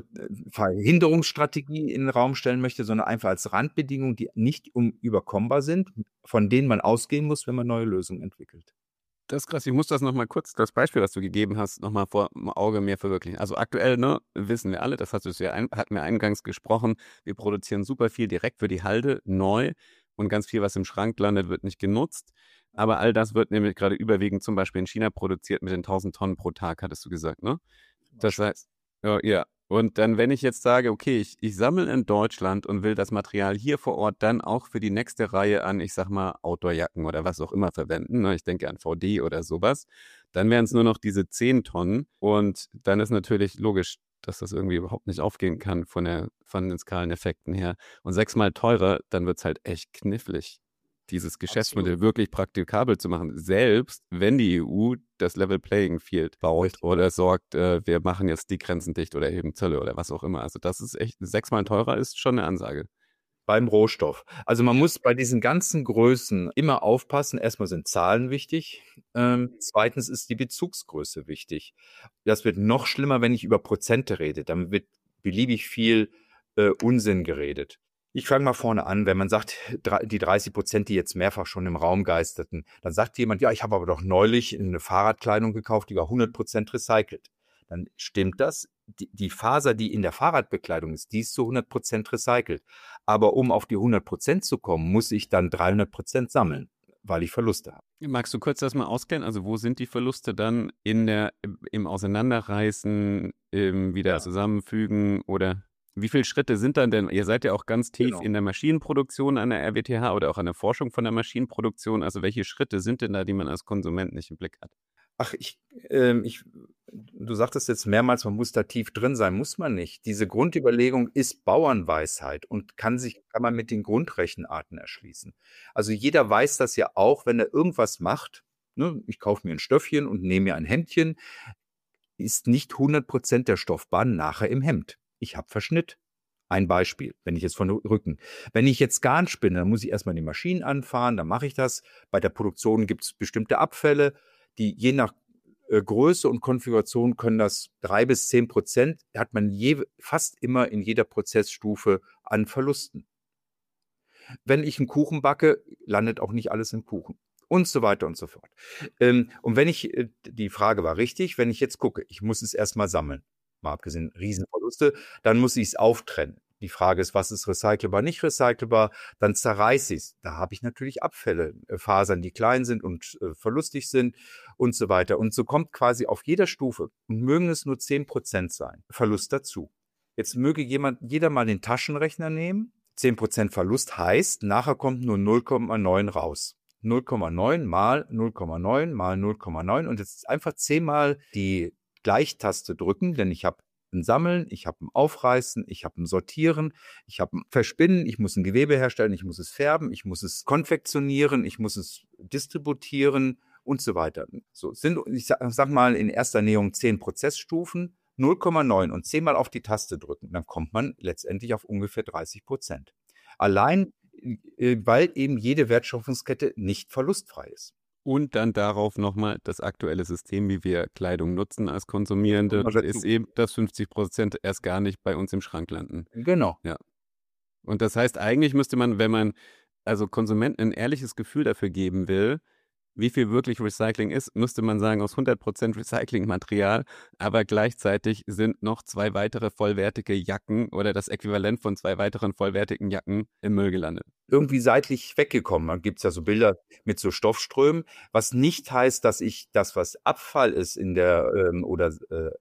Verhinderungsstrategie in den Raum stellen möchte, sondern einfach als Randbedingungen, die nicht unüberkommbar sind, von denen man ausgehen muss, wenn man neue Lösungen entwickelt. Das ist krass. Ich muss das nochmal kurz, das Beispiel, was du gegeben hast, nochmal vor dem Auge mehr verwirklichen. Also aktuell, ne, wissen wir alle, das hast du ja ein, hatten wir eingangs gesprochen, wir produzieren super viel direkt für die Halde, neu und ganz viel, was im Schrank landet, wird nicht genutzt. Aber all das wird nämlich gerade überwiegend zum Beispiel in China produziert mit den tausend Tonnen pro Tag, hattest du gesagt, ne? Das heißt, ja, ja. Und dann, wenn ich jetzt sage, okay, ich, ich sammle in Deutschland und will das Material hier vor Ort dann auch für die nächste Reihe an, ich sag mal, Outdoor-Jacken oder was auch immer verwenden, ne? Ich denke an V D oder sowas, dann wären es nur noch diese zehn Tonnen und dann ist natürlich logisch, dass das irgendwie überhaupt nicht aufgehen kann von, der, von den Skaleneffekten her. Und sechsmal teurer, dann wird es halt echt knifflig, dieses Geschäftsmodell Absolut. Wirklich praktikabel zu machen, selbst wenn die E U das Level Playing Field baut Richtig. Oder sorgt, äh, wir machen jetzt die Grenzen dicht oder eben Zölle oder was auch immer. Also das ist echt, sechsmal teurer ist schon eine Ansage. Beim Rohstoff. Also man muss bei diesen ganzen Größen immer aufpassen. Erstmal sind Zahlen wichtig. Ähm, zweitens ist die Bezugsgröße wichtig. Das wird noch schlimmer, wenn ich über Prozente rede. Dann wird beliebig viel äh, Unsinn geredet. Ich fange mal vorne an, wenn man sagt, die dreißig Prozent, die jetzt mehrfach schon im Raum geisterten, dann sagt jemand, ja, ich habe aber doch neulich eine Fahrradkleidung gekauft, die war hundert Prozent recycelt. Dann stimmt das. Die, die Faser, die in der Fahrradbekleidung ist, die ist zu hundert Prozent recycelt. Aber um auf die hundert Prozent zu kommen, muss ich dann dreihundert Prozent sammeln, weil ich Verluste habe. Magst du kurz das mal ausklären? Also wo sind die Verluste dann in der, im Auseinanderreißen, im wieder ja. zusammenfügen oder... Wie viele Schritte sind dann denn? Ihr seid ja auch ganz tief genau. in der Maschinenproduktion an der R W T H oder auch an der Forschung von der Maschinenproduktion. Also welche Schritte sind denn da, die man als Konsument nicht im Blick hat? Ach, ich, ähm, ich, du sagtest jetzt mehrmals, man muss da tief drin sein. Muss man nicht. Diese Grundüberlegung ist Bauernweisheit und kann sich, kann man mit den Grundrechenarten erschließen. Also jeder weiß das ja auch, wenn er irgendwas macht. Ne, ich kaufe mir ein Stöffchen und nehme mir ein Hemdchen, ist nicht hundert Prozent der Stoffbahn nachher im Hemd. Ich habe Verschnitt. Ein Beispiel, wenn ich jetzt von Rücken. Wenn ich jetzt Garn spinne, dann muss ich erstmal die Maschinen anfahren, dann mache ich das. Bei der Produktion gibt es bestimmte Abfälle, die je nach äh, Größe und Konfiguration können das drei bis zehn Prozent, hat man je, fast immer in jeder Prozessstufe an Verlusten. Wenn ich einen Kuchen backe, landet auch nicht alles im Kuchen. Und so weiter und so fort. Ähm, und wenn ich, äh, die Frage war richtig, wenn ich jetzt gucke, ich muss es erstmal sammeln. Mal abgesehen Riesenverluste, dann muss ich es auftrennen. Die Frage ist, was ist recycelbar, nicht recycelbar? Dann zerreiße ich es. Da habe ich natürlich Abfälle, äh, Fasern, die klein sind und äh, verlustig sind und so weiter. Und so kommt quasi auf jeder Stufe, und mögen es nur zehn Prozent sein, Verlust dazu. Jetzt möge jemand, jeder mal den Taschenrechner nehmen. zehn Prozent Verlust heißt, nachher kommt nur null Komma neun raus. null Komma neun mal null Komma neun mal null Komma neun und jetzt einfach zehnmal die Gleichtaste drücken, denn ich habe ein Sammeln, ich habe ein Aufreißen, ich habe ein Sortieren, ich habe ein Verspinnen, ich muss ein Gewebe herstellen, ich muss es färben, ich muss es konfektionieren, ich muss es distributieren und so weiter. So sind, ich sag, sag mal, in erster Näherung zehn Prozessstufen, null Komma neun und zehnmal auf die Taste drücken, dann kommt man letztendlich auf ungefähr dreißig Prozent. Allein, äh, weil eben jede Wertschöpfungskette nicht verlustfrei ist. Und dann darauf nochmal das aktuelle System, wie wir Kleidung nutzen als Konsumierende, Kommt noch ist dazu. eben, dass fünfzig Prozent erst gar nicht bei uns im Schrank landen. Genau. Ja. Und das heißt, eigentlich müsste man, wenn man also Konsumenten ein ehrliches Gefühl dafür geben will, wie viel wirklich Recycling ist, müsste man sagen, aus hundert Prozent Recyclingmaterial, aber gleichzeitig sind noch zwei weitere vollwertige Jacken oder das Äquivalent von zwei weiteren vollwertigen Jacken im Müll gelandet. Irgendwie seitlich weggekommen. Da gibt es ja so Bilder mit so Stoffströmen, was nicht heißt, dass ich das, was Abfall ist in der ähm, oder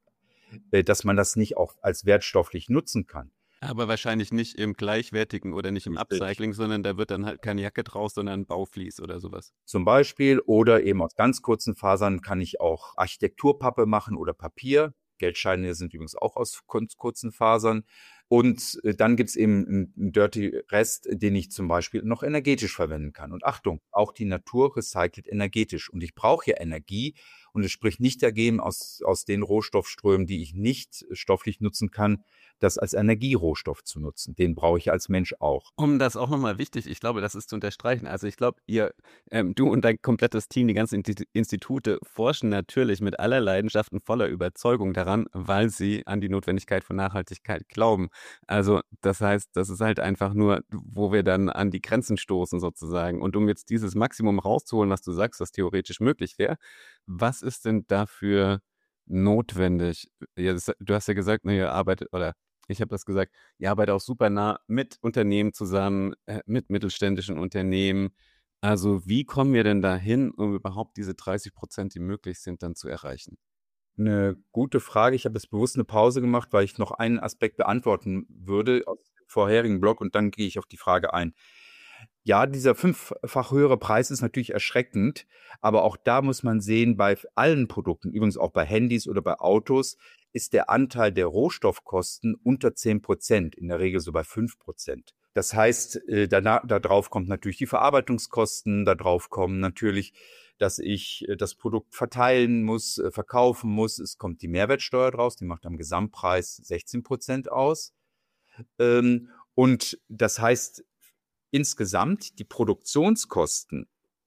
äh, dass man das nicht auch als wertstofflich nutzen kann. Aber wahrscheinlich nicht im gleichwertigen oder nicht im Richtig. Upcycling, sondern da wird dann halt keine Jacke draus, sondern ein Bauflies oder sowas. Zum Beispiel oder eben aus ganz kurzen Fasern kann ich auch Architekturpappe machen oder Papier. Geldscheine sind übrigens auch aus kurzen Fasern. Und dann gibt es eben einen Dirty Rest, den ich zum Beispiel noch energetisch verwenden kann. Und Achtung, auch die Natur recycelt energetisch. Und ich brauche ja Energie. Und es spricht nicht dagegen, aus, aus den Rohstoffströmen, die ich nicht stofflich nutzen kann, das als Energierohstoff zu nutzen. Den brauche ich als Mensch auch. Um das auch nochmal wichtig, ich glaube, das ist zu unterstreichen. Also ich glaube, ihr, ähm, du und dein komplettes Team, die ganzen Institute forschen natürlich mit aller Leidenschaft und voller Überzeugung daran, weil sie an die Notwendigkeit von Nachhaltigkeit glauben. Also das heißt, das ist halt einfach nur, wo wir dann an die Grenzen stoßen sozusagen. Und um jetzt dieses Maximum rauszuholen, was du sagst, was theoretisch möglich wäre, was ist denn dafür notwendig? Ja, das, du hast ja gesagt, ne, ihr arbeitet, oder ich habe das gesagt, ihr arbeitet auch super nah mit Unternehmen zusammen, äh, mit mittelständischen Unternehmen. Also wie kommen wir denn dahin, um überhaupt diese dreißig Prozent, die möglich sind, dann zu erreichen? Eine gute Frage. Ich habe jetzt bewusst eine Pause gemacht, weil ich noch einen Aspekt beantworten würde aus dem vorherigen Blog und dann gehe ich auf die Frage ein. Ja, dieser fünffach höhere Preis ist natürlich erschreckend, aber auch da muss man sehen, bei allen Produkten, übrigens auch bei Handys oder bei Autos, ist der Anteil der Rohstoffkosten unter zehn Prozent, in der Regel so bei fünf Prozent. Das heißt, äh, danach, da drauf kommt natürlich die Verarbeitungskosten, da drauf kommen natürlich, dass ich äh, das Produkt verteilen muss, äh, verkaufen muss. Es kommt die Mehrwertsteuer draus, die macht am Gesamtpreis sechzehn Prozent aus. Ähm, und das heißt, insgesamt die Produktionskosten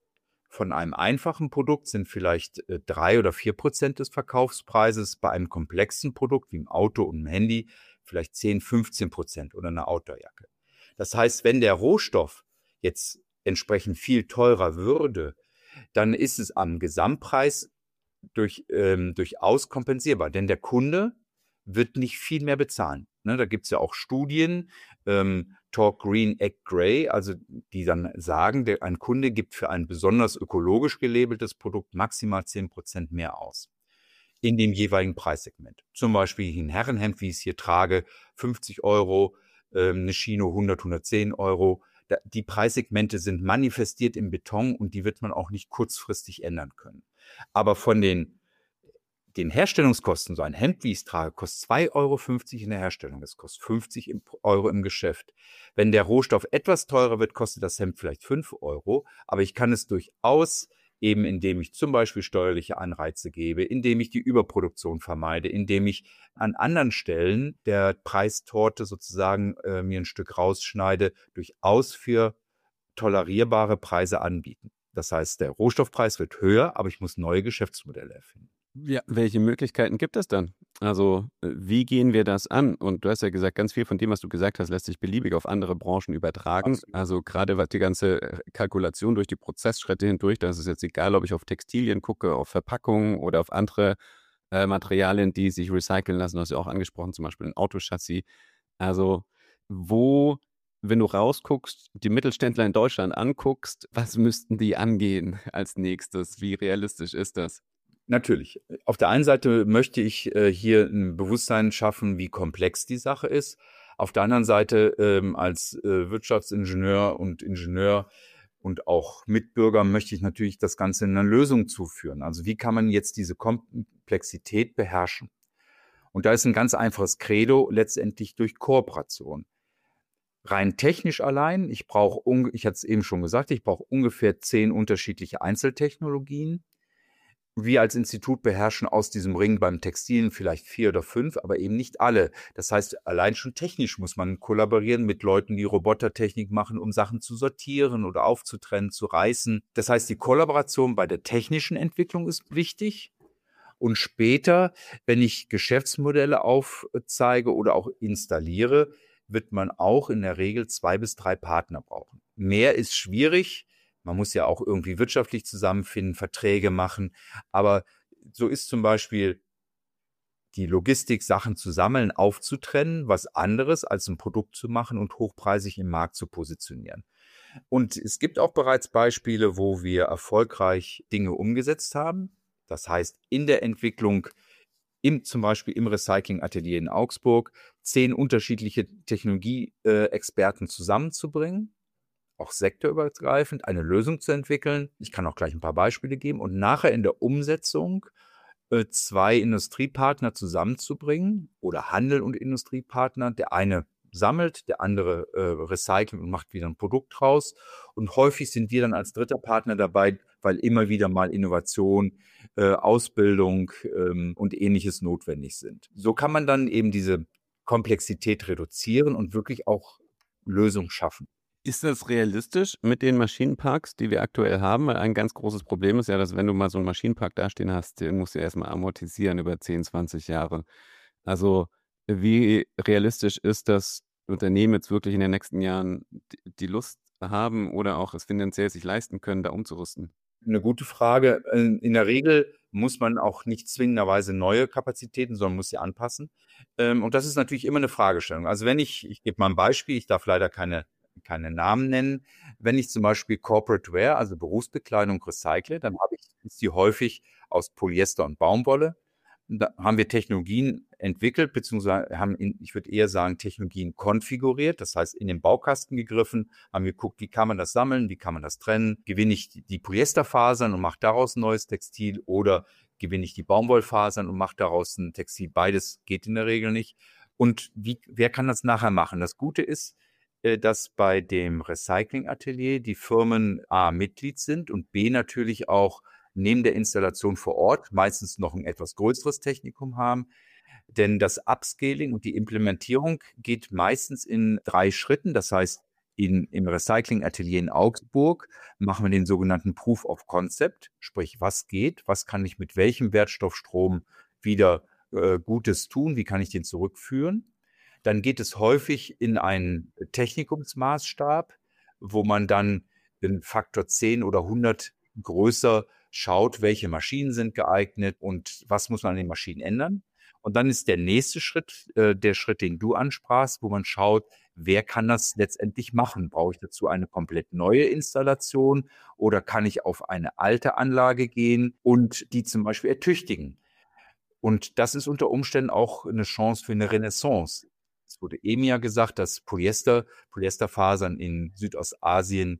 von einem einfachen Produkt sind vielleicht äh, drei oder vier Prozent des Verkaufspreises, bei einem komplexen Produkt wie einem Auto und einem Handy vielleicht zehn, fünfzehn Prozent oder eine Outdoorjacke. Das heißt, wenn der Rohstoff jetzt entsprechend viel teurer würde, dann ist es am Gesamtpreis durch, ähm, durchaus kompensierbar, denn der Kunde wird nicht viel mehr bezahlen. Ne, da gibt es ja auch Studien, ähm, Talk Green, Act Grey, also die dann sagen, der, ein Kunde gibt für ein besonders ökologisch gelabeltes Produkt maximal zehn Prozent mehr aus in dem jeweiligen Preissegment. Zum Beispiel ein Herrenhemd, wie ich es hier trage, fünfzig Euro, ähm, eine Chino hundert, hundertzehn Euro. Da, die Preissegmente sind manifestiert im Beton und die wird man auch nicht kurzfristig ändern können. Aber von den den Herstellungskosten, so ein Hemd, wie ich es trage, kostet zwei Euro fünfzig in der Herstellung. Es kostet fünfzig Euro im Geschäft. Wenn der Rohstoff etwas teurer wird, kostet das Hemd vielleicht fünf Euro. Aber ich kann es durchaus eben, indem ich zum Beispiel steuerliche Anreize gebe, indem ich die Überproduktion vermeide, indem ich an anderen Stellen der Preistorte sozusagen äh, mir ein Stück rausschneide, durchaus für tolerierbare Preise anbieten. Das heißt, der Rohstoffpreis wird höher, aber ich muss neue Geschäftsmodelle erfinden. Ja, welche Möglichkeiten gibt es dann? Also, wie gehen wir das an? Und du hast ja gesagt, ganz viel von dem, was du gesagt hast, lässt sich beliebig auf andere Branchen übertragen. Absolut. Also gerade was die ganze Kalkulation durch die Prozessschritte hindurch, da ist es jetzt egal, ob ich auf Textilien gucke, auf Verpackungen oder auf andere äh, Materialien, die sich recyceln lassen. Du hast ja auch angesprochen, zum Beispiel ein Autochassis. Also, wo, wenn du rausguckst, die Mittelständler in Deutschland anguckst, was müssten die angehen als nächstes? Wie realistisch ist das? Natürlich. Auf der einen Seite möchte ich äh, hier ein Bewusstsein schaffen, wie komplex die Sache ist. Auf der anderen Seite ähm, als äh, Wirtschaftsingenieur und Ingenieur und auch Mitbürger möchte ich natürlich das Ganze in eine Lösung zuführen. Also wie kann man jetzt diese Komplexität beherrschen? Und da ist ein ganz einfaches Credo letztendlich durch Kooperation. Rein technisch allein, ich brauche, ich hatte es eben schon gesagt, ich brauche ungefähr zehn unterschiedliche Einzeltechnologien. Wir als Institut beherrschen aus diesem Ring beim Textilen vielleicht vier oder fünf, aber eben nicht alle. Das heißt, allein schon technisch muss man kollaborieren mit Leuten, die Robotertechnik machen, um Sachen zu sortieren oder aufzutrennen, zu reißen. Das heißt, die Kollaboration bei der technischen Entwicklung ist wichtig. Und später, wenn ich Geschäftsmodelle aufzeige oder auch installiere, wird man auch in der Regel zwei bis drei Partner brauchen. Mehr ist schwierig. Man muss ja auch irgendwie wirtschaftlich zusammenfinden, Verträge machen. Aber so ist zum Beispiel die Logistik, Sachen zu sammeln, aufzutrennen, was anderes als ein Produkt zu machen und hochpreisig im Markt zu positionieren. Und es gibt auch bereits Beispiele, wo wir erfolgreich Dinge umgesetzt haben. Das heißt, in der Entwicklung, im, zum Beispiel im Recycling-Atelier in Augsburg, zehn unterschiedliche Technologie-Experten zusammenzubringen, auch sektorübergreifend eine Lösung zu entwickeln. Ich kann auch gleich ein paar Beispiele geben und nachher in der Umsetzung äh, zwei Industriepartner zusammenzubringen oder Handel und Industriepartner. Der eine sammelt, der andere äh, recycelt und macht wieder ein Produkt draus. Und häufig sind wir dann als dritter Partner dabei, weil immer wieder mal Innovation, äh, Ausbildung ähm, und Ähnliches notwendig sind. So kann man dann eben diese Komplexität reduzieren und wirklich auch Lösungen schaffen. Ist das realistisch mit den Maschinenparks, die wir aktuell haben? Weil ein ganz großes Problem ist ja, dass wenn du mal so einen Maschinenpark dastehen hast, den musst du ja erstmal amortisieren über zehn, zwanzig Jahre. Also wie realistisch ist das, Unternehmen jetzt wirklich in den nächsten Jahren die Lust haben oder auch es finanziell sich leisten können, da umzurüsten? Eine gute Frage. In der Regel muss man auch nicht zwingenderweise neue Kapazitäten, sondern muss sie anpassen. Und das ist natürlich immer eine Fragestellung. Also wenn ich, ich gebe mal ein Beispiel, ich darf leider keine, keine Namen nennen. Wenn ich zum Beispiel Corporate Wear, also Berufsbekleidung, recycle, dann habe ich, ist die häufig aus Polyester und Baumwolle. Da haben wir Technologien entwickelt, beziehungsweise haben, in, ich würde eher sagen, Technologien konfiguriert. Das heißt, in den Baukasten gegriffen, haben wir geguckt, wie kann man das sammeln, wie kann man das trennen. Gewinne ich die Polyesterfasern und mache daraus ein neues Textil oder gewinne ich die Baumwollfasern und mache daraus ein Textil. Beides geht in der Regel nicht. Und wie, wer kann das nachher machen? Das Gute ist, dass bei dem Recycling-Atelier die Firmen A, Mitglied sind und B, natürlich auch neben der Installation vor Ort meistens noch ein etwas größeres Technikum haben. Denn das Upscaling und die Implementierung geht meistens in drei Schritten. Das heißt, in, im Recycling-Atelier in Augsburg machen wir den sogenannten Proof of Concept, sprich, was geht, was kann ich mit welchem Wertstoffstrom wieder äh, Gutes tun, wie kann ich den zurückführen. Dann geht es häufig in einen Technikumsmaßstab, wo man dann den Faktor zehn oder hundert größer schaut, welche Maschinen sind geeignet und was muss man an den Maschinen ändern. Und dann ist der nächste Schritt, äh, der Schritt, den du ansprachst, wo man schaut, wer kann das letztendlich machen? Brauche ich dazu eine komplett neue Installation oder kann ich auf eine alte Anlage gehen und die zum Beispiel ertüchtigen? Und das ist unter Umständen auch eine Chance für eine Renaissance. Es wurde eben ja gesagt, dass Polyester, Polyesterfasern in Südostasien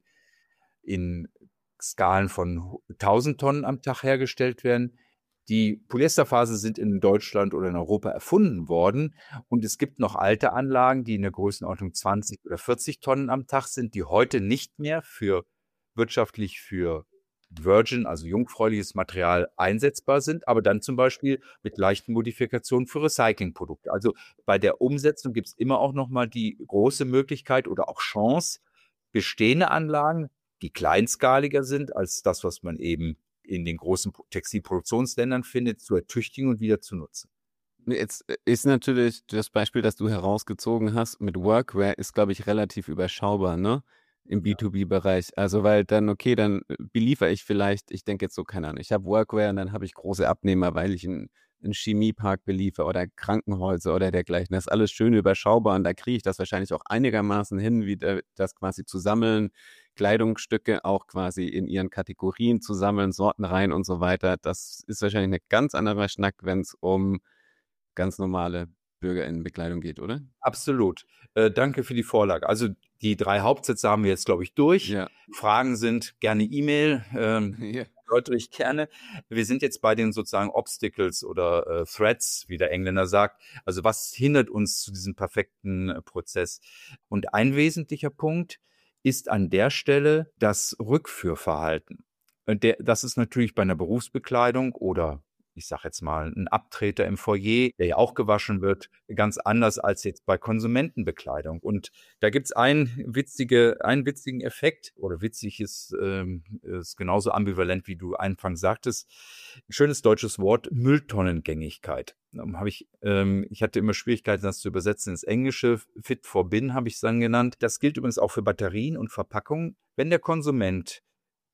in Skalen von tausend Tonnen am Tag hergestellt werden. Die Polyesterfaser sind in Deutschland oder in Europa erfunden worden und es gibt noch alte Anlagen, die in der Größenordnung zwanzig oder vierzig Tonnen am Tag sind, die heute nicht mehr für wirtschaftlich für Virgin, also jungfräuliches Material einsetzbar sind, aber dann zum Beispiel mit leichten Modifikationen für Recyclingprodukte. Also bei der Umsetzung gibt es immer auch nochmal die große Möglichkeit oder auch Chance, bestehende Anlagen, die kleinskaliger sind als das, was man eben in den großen Textilproduktionsländern findet, zu ertüchtigen und wieder zu nutzen. Jetzt ist natürlich das Beispiel, das du herausgezogen hast mit Workwear, ist, glaube ich, relativ überschaubar, ne? Im B zwei B-Bereich. Also, weil dann, okay, dann beliefere ich vielleicht, ich denke jetzt so, keine Ahnung, ich habe Workwear und dann habe ich große Abnehmer, weil ich einen, einen Chemiepark beliefere oder Krankenhäuser oder dergleichen. Das ist alles schön überschaubar und da kriege ich das wahrscheinlich auch einigermaßen hin, wieder das quasi zu sammeln, Kleidungsstücke auch quasi in ihren Kategorien zu sammeln, Sortenreihen und so weiter. Das ist wahrscheinlich ein ganz anderer Schnack, wenn es um ganz normale BürgerInnenbekleidung geht, oder? Absolut. Äh, danke für die Vorlage. Also die drei Hauptsätze haben wir jetzt, glaube ich, durch. Ja. Fragen sind gerne E-Mail. Ähm, Ja. erläutere ich gerne. Wir sind jetzt bei den sozusagen Obstacles oder äh, Threats, wie der Engländer sagt. Also was hindert uns zu diesem perfekten äh, Prozess? Und ein wesentlicher Punkt ist an der Stelle das Rückführverhalten. Und der, das ist natürlich bei einer Berufsbekleidung oder ich sage jetzt mal, ein Abtreter im Foyer, der ja auch gewaschen wird, ganz anders als jetzt bei Konsumentenbekleidung. Und da gibt's einen, witzige, einen witzigen Effekt, oder witzig ist, ähm, ist genauso ambivalent, wie du anfangs sagtest. Ein schönes deutsches Wort, Mülltonnengängigkeit. Hab ich, ähm, ich hatte immer Schwierigkeiten, das zu übersetzen ins Englische. Fit for bin habe ich es dann genannt. Das gilt übrigens auch für Batterien und Verpackungen. Wenn der Konsument,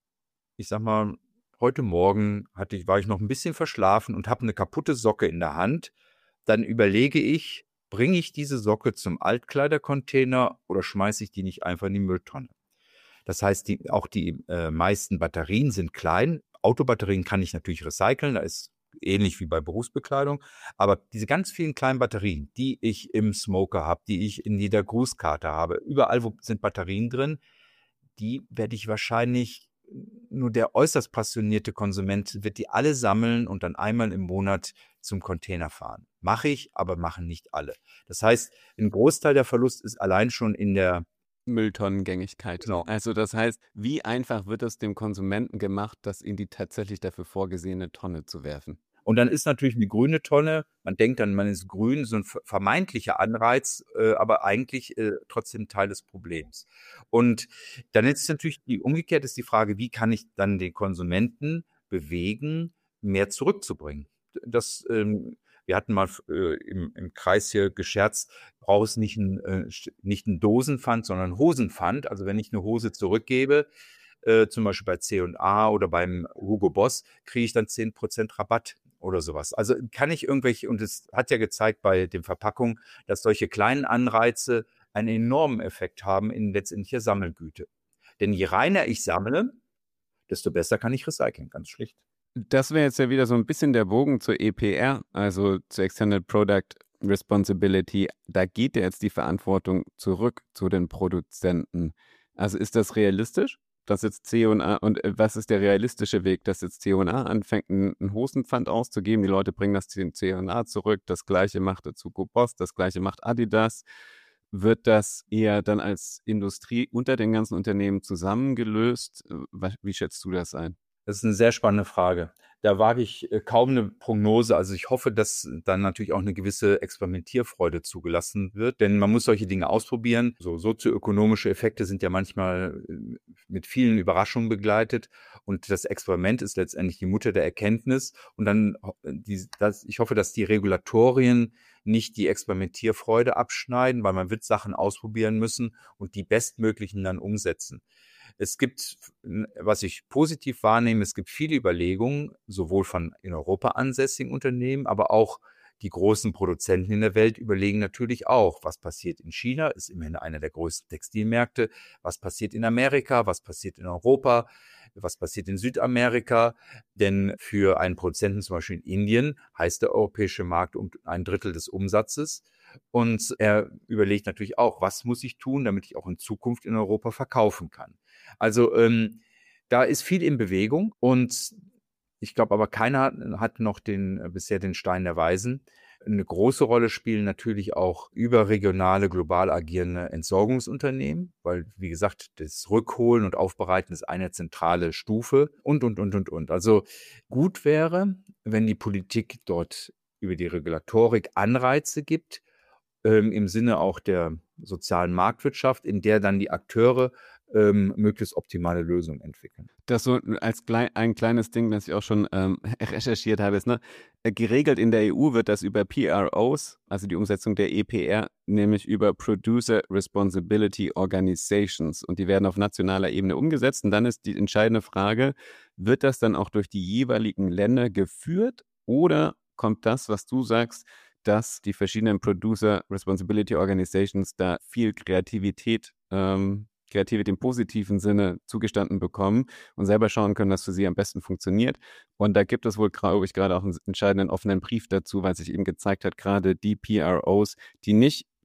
ich sag mal, heute Morgen hatte ich, war ich noch ein bisschen verschlafen und habe eine kaputte Socke in der Hand, dann überlege ich, bringe ich diese Socke zum Altkleidercontainer oder schmeiße ich die nicht einfach in die Mülltonne? Das heißt, die, auch die äh, meisten Batterien sind klein. Autobatterien kann ich natürlich recyceln, da ist ähnlich wie bei Berufsbekleidung. Aber diese ganz vielen kleinen Batterien, die ich im Smoker habe, die ich in jeder Grußkarte habe, überall wo sind Batterien drin, die werde ich wahrscheinlich, nur der äußerst passionierte Konsument wird die alle sammeln und dann einmal im Monat zum Container fahren. Mache ich, aber machen nicht alle. Das heißt, ein Großteil der Verlust ist allein schon in der Mülltonnengängigkeit. Genau. Also das heißt, wie einfach wird es dem Konsumenten gemacht, das in die tatsächlich dafür vorgesehene Tonne zu werfen? Und dann ist natürlich eine grüne Tonne, man denkt dann, man ist grün, so ein vermeintlicher Anreiz, äh, aber eigentlich äh, trotzdem Teil des Problems. Und dann ist natürlich die umgekehrt ist die Frage, wie kann ich dann den Konsumenten bewegen, mehr zurückzubringen? Das, ähm, wir hatten mal äh, im, im Kreis hier gescherzt, brauchst nicht ein, äh, nicht ein Dosenpfand, sondern Hosenpfand. Also wenn ich eine Hose zurückgebe, äh, zum Beispiel bei C und A oder beim Hugo Boss, kriege ich dann zehn Prozent Rabatt oder sowas. Also kann ich irgendwelche, und es hat ja gezeigt bei den Verpackungen, dass solche kleinen Anreize einen enormen Effekt haben in letztendlicher Sammelgüte. Denn je reiner ich sammle, desto besser kann ich recyceln, ganz schlicht. Das wäre jetzt ja wieder so ein bisschen der Bogen zur E P R, also zur Extended Product Responsibility. Da geht ja jetzt die Verantwortung zurück zu den Produzenten. Also ist das realistisch? Dass jetzt C und A, und was ist der realistische Weg, dass jetzt C und A anfängt, einen Hosenpfand auszugeben, die Leute bringen das dem C und A zurück, das Gleiche macht dazu Hugo Boss, das Gleiche macht Adidas. Wird das eher dann als Industrie unter den ganzen Unternehmen zusammengelöst? Wie schätzt du das ein? Das ist eine sehr spannende Frage. Da wage ich kaum eine Prognose. Also ich hoffe, dass dann natürlich auch eine gewisse Experimentierfreude zugelassen wird, denn man muss solche Dinge ausprobieren. So sozioökonomische Effekte sind ja manchmal mit vielen Überraschungen begleitet und das Experiment ist letztendlich die Mutter der Erkenntnis. Und dann, die, das, ich hoffe, dass die Regulatorien nicht die Experimentierfreude abschneiden, weil man wird Sachen ausprobieren müssen und die bestmöglichen dann umsetzen. Es gibt, was ich positiv wahrnehme, es gibt viele Überlegungen, sowohl von in Europa ansässigen Unternehmen, aber auch die großen Produzenten in der Welt überlegen natürlich auch, was passiert in China, ist immerhin einer der größten Textilmärkte, was passiert in Amerika, was passiert in Europa, was passiert in Südamerika. Denn für einen Produzenten zum Beispiel in Indien heißt der europäische Markt um ein Drittel des Umsatzes. Und er überlegt natürlich auch, was muss ich tun, damit ich auch in Zukunft in Europa verkaufen kann. Also ähm, da ist viel in Bewegung und ich glaube aber keiner hat, hat noch den, bisher den Stein der Weisen. Eine große Rolle spielen natürlich auch überregionale, global agierende Entsorgungsunternehmen, weil, wie gesagt, das Rückholen und Aufbereiten ist eine zentrale Stufe und, und, und, und, und. Also gut wäre, wenn die Politik dort über die Regulatorik Anreize gibt, ähm, im Sinne auch der sozialen Marktwirtschaft, in der dann die Akteure ähm, möglichst optimale Lösungen entwickeln. Das so als klei- ein kleines Ding, das ich auch schon ähm, recherchiert habe, ist, ne, geregelt in der E U wird das über P R Os, also die Umsetzung der E P R, nämlich über Producer Responsibility Organizations, und die werden auf nationaler Ebene umgesetzt. Und dann ist die entscheidende Frage, wird das dann auch durch die jeweiligen Länder geführt oder kommt das, was du sagst, dass die verschiedenen Producer Responsibility Organizations da viel Kreativität ähm, Kreativität im positiven Sinne zugestanden bekommen und selber schauen können, was für sie am besten funktioniert. Und da gibt es wohl, glaube ich, gerade auch einen entscheidenden offenen Brief dazu, weil sich eben gezeigt hat, gerade die P R Os, die nicht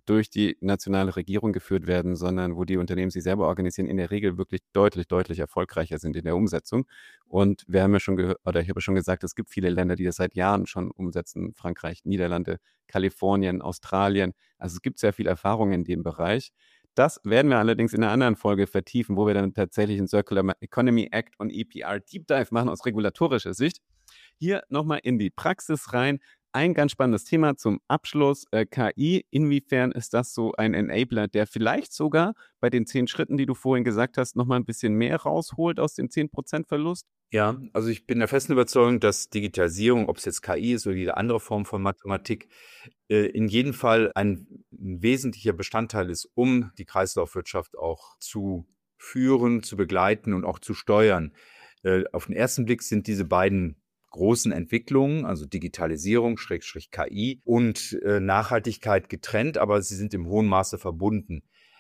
durch die nationale Regierung geführt werden, sondern wo die Unternehmen sich selber organisieren, in der Regel wirklich deutlich, deutlich erfolgreicher sind in der Umsetzung. Und wir haben ja schon gehört, oder ich habe schon gesagt, es gibt viele Länder, die das seit Jahren schon umsetzen. Frankreich, Niederlande, Kalifornien, Australien. Also es gibt sehr viel Erfahrung in dem Bereich. Das werden wir allerdings in einer anderen Folge vertiefen, wo wir dann tatsächlich einen Circular Economy Act und E P R Deep Dive machen aus regulatorischer Sicht. Hier nochmal in die Praxis rein. Ein ganz spannendes Thema zum Abschluss, äh, K I. Inwiefern ist das so ein Enabler, der vielleicht sogar bei den zehn Schritten, die du vorhin gesagt hast, nochmal ein bisschen mehr rausholt aus dem zehn Prozent Verlust? Ja, also ich bin der festen Überzeugung, dass Digitalisierung, ob es jetzt K I ist oder jede andere Form von Mathematik, äh, in jedem Fall ein, ein wesentlicher Bestandteil ist, um die Kreislaufwirtschaft auch zu führen, zu begleiten und auch zu steuern. Äh, auf den ersten Blick sind diese beiden großen Entwicklungen, also Digitalisierung, Schrägstrich K I und äh, Nachhaltigkeit getrennt, aber sie sind im hohen Maße verbunden.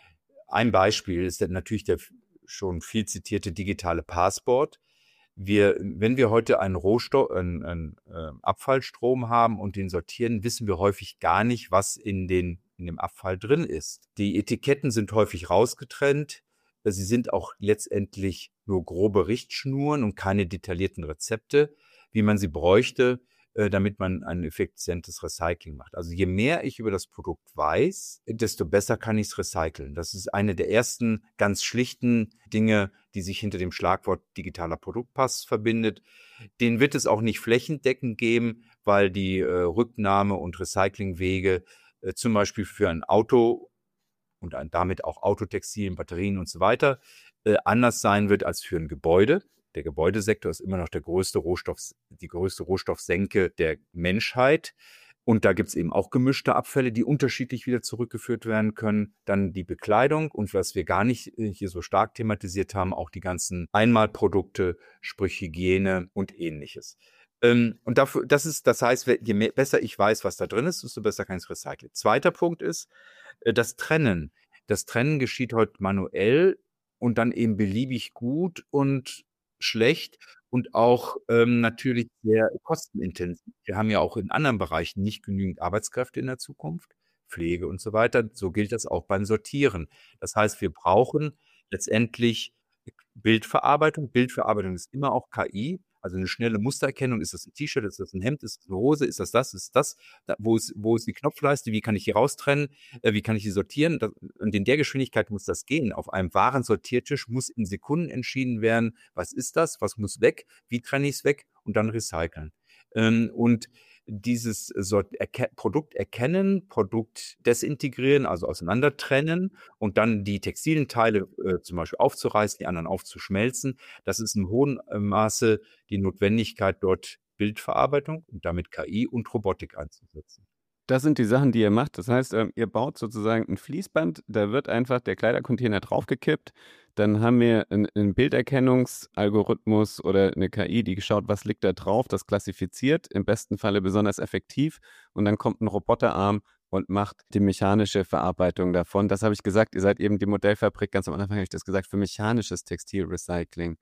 Ein Beispiel ist natürlich der schon viel zitierte digitale Passport. Wir, wenn wir heute einen Rohstoff, einen, einen äh, Abfallstrom haben und den sortieren, wissen wir häufig gar nicht, was in, den, in dem Abfall drin ist. Die Etiketten sind häufig rausgetrennt. Sie sind auch letztendlich nur grobe Richtschnuren und keine detaillierten Rezepte, wie man sie bräuchte, äh, damit man ein effizientes Recycling macht. Also je mehr ich über das Produkt weiß, desto besser kann ich es recyceln. Das ist eine der ersten ganz schlichten Dinge, die sich hinter dem Schlagwort digitaler Produktpass verbindet. Den wird es auch nicht flächendeckend geben, weil die äh, Rücknahme- und Recyclingwege äh, zum Beispiel für ein Auto und damit auch Autotextilien, Batterien und so weiter äh, anders sein wird als für ein Gebäude. Der Gebäudesektor ist immer noch der größte Rohstoff, die größte Rohstoffsenke der Menschheit. Und da gibt es eben auch gemischte Abfälle, die unterschiedlich wieder zurückgeführt werden können. Dann die Bekleidung und was wir gar nicht hier so stark thematisiert haben, auch die ganzen Einmalprodukte, sprich Hygiene und Ähnliches. Ähm, und dafür, das ist, das heißt, je mehr, besser ich weiß, was da drin ist, desto besser kann ich es recyceln. Zweiter Punkt ist äh, das Trennen. Das Trennen geschieht heute manuell und dann eben beliebig gut und schlecht und auch ähm, natürlich sehr kostenintensiv. Wir haben ja auch in anderen Bereichen nicht genügend Arbeitskräfte in der Zukunft, Pflege und so weiter. So gilt das auch beim Sortieren. Das heißt, wir brauchen letztendlich Bildverarbeitung. Bildverarbeitung ist immer auch K I, also eine schnelle Mustererkennung. Ist das ein T-Shirt, ist das ein Hemd, ist das eine Hose, ist das das, ist das? Da, wo, ist, wo ist die Knopfleiste? Wie kann ich die raustrennen? Äh, wie kann ich die sortieren? Das, und in der Geschwindigkeit muss das gehen. Auf einem wahren Sortiertisch muss in Sekunden entschieden werden, was ist das, was muss weg, wie trenne ich es weg und dann recyceln. Ähm, und dieses Sort Erke Produkt erkennen, Produkt desintegrieren, also auseinander trennen und dann die textilen Teile äh, zum Beispiel aufzureißen, die anderen aufzuschmelzen. Das ist in hohem Maße die Notwendigkeit, dort Bildverarbeitung und damit K I und Robotik einzusetzen. Das sind die Sachen, die ihr macht. Das heißt, ähm, ihr baut sozusagen ein Fließband, da wird einfach der Kleidercontainer draufgekippt. Dann haben wir einen, einen Bilderkennungsalgorithmus oder eine K I, die schaut, was liegt da drauf, das klassifiziert, im besten Falle besonders effektiv. Und dann kommt ein Roboterarm und macht die mechanische Verarbeitung davon. Das habe ich gesagt, ihr seid eben die Modellfabrik, ganz am Anfang habe ich das gesagt, für mechanisches Textilrecycling.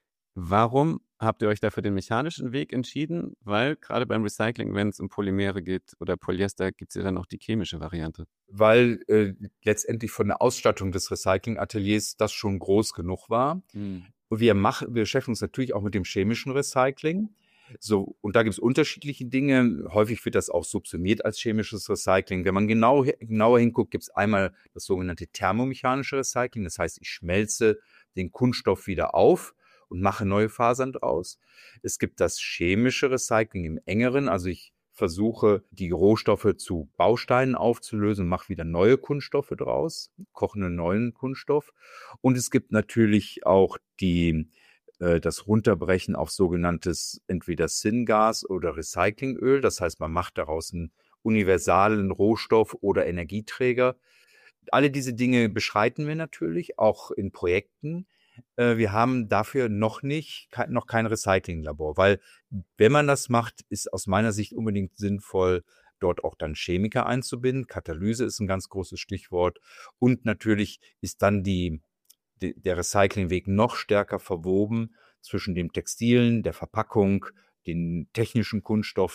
Warum habt ihr euch da für den mechanischen Weg entschieden? Weil gerade beim Recycling, wenn es um Polymere geht oder Polyester, gibt es ja dann auch die chemische Variante. Weil äh, letztendlich von der Ausstattung des Recyclingateliers das schon groß genug war. Mhm. Und wir machen, wir beschäftigen uns natürlich auch mit dem chemischen Recycling. So, und da gibt es unterschiedliche Dinge. Häufig wird das auch subsumiert als chemisches Recycling. Wenn man genau, genauer hinguckt, gibt es einmal das sogenannte thermomechanische Recycling. Das heißt, ich schmelze den Kunststoff wieder auf und mache neue Fasern draus. Es gibt das chemische Recycling im engeren, also ich versuche, die Rohstoffe zu Bausteinen aufzulösen, mache wieder neue Kunststoffe draus, koche einen neuen Kunststoff. Und es gibt natürlich auch die, äh, das Runterbrechen auf sogenanntes entweder Syngas oder Recyclingöl. Das heißt, man macht daraus einen universalen Rohstoff oder Energieträger. Alle diese Dinge beschreiten wir natürlich, auch in Projekten. Wir haben dafür noch nicht, noch kein Recyclinglabor, weil wenn man das macht, ist aus meiner Sicht unbedingt sinnvoll, dort auch dann Chemiker einzubinden. Katalyse ist ein ganz großes Stichwort. Und natürlich ist dann die, die, der Recyclingweg noch stärker verwoben zwischen dem Textilen, der Verpackung, den technischen Kunststoffen.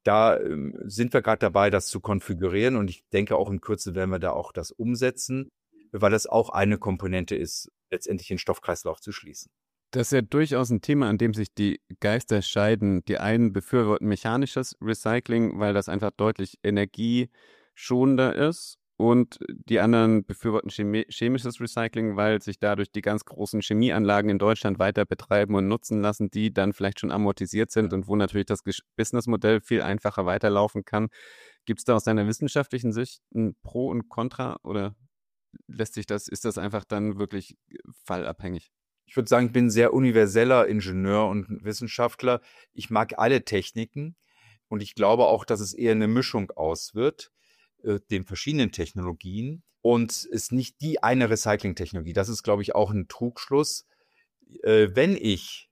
da ähm, sind wir gerade dabei, das zu konfigurieren und ich denke auch in Kürze werden wir da auch das umsetzen, weil das auch eine Komponente ist, letztendlich den Stoffkreislauf zu schließen. Das ist ja durchaus ein Thema, an dem sich die Geister scheiden. Die einen befürworten mechanisches Recycling, weil das einfach deutlich energieschonender ist. Und die anderen befürworten chemi- chemisches Recycling, weil sich dadurch die ganz großen Chemieanlagen in Deutschland weiter betreiben und nutzen lassen, die dann vielleicht schon amortisiert sind und wo natürlich das Gesch- Businessmodell viel einfacher weiterlaufen kann. Gibt es da aus deiner wissenschaftlichen Sicht ein Pro und Contra oder lässt sich das, ist das einfach dann wirklich fallabhängig? Ich würde sagen, ich bin ein sehr universeller Ingenieur und Wissenschaftler. Ich mag alle Techniken und ich glaube auch, dass es eher eine Mischung aus wird, äh, den verschiedenen Technologien und es ist nicht die eine Recycling-Technologie. Das ist, glaube ich, auch ein Trugschluss. Äh, wenn ich,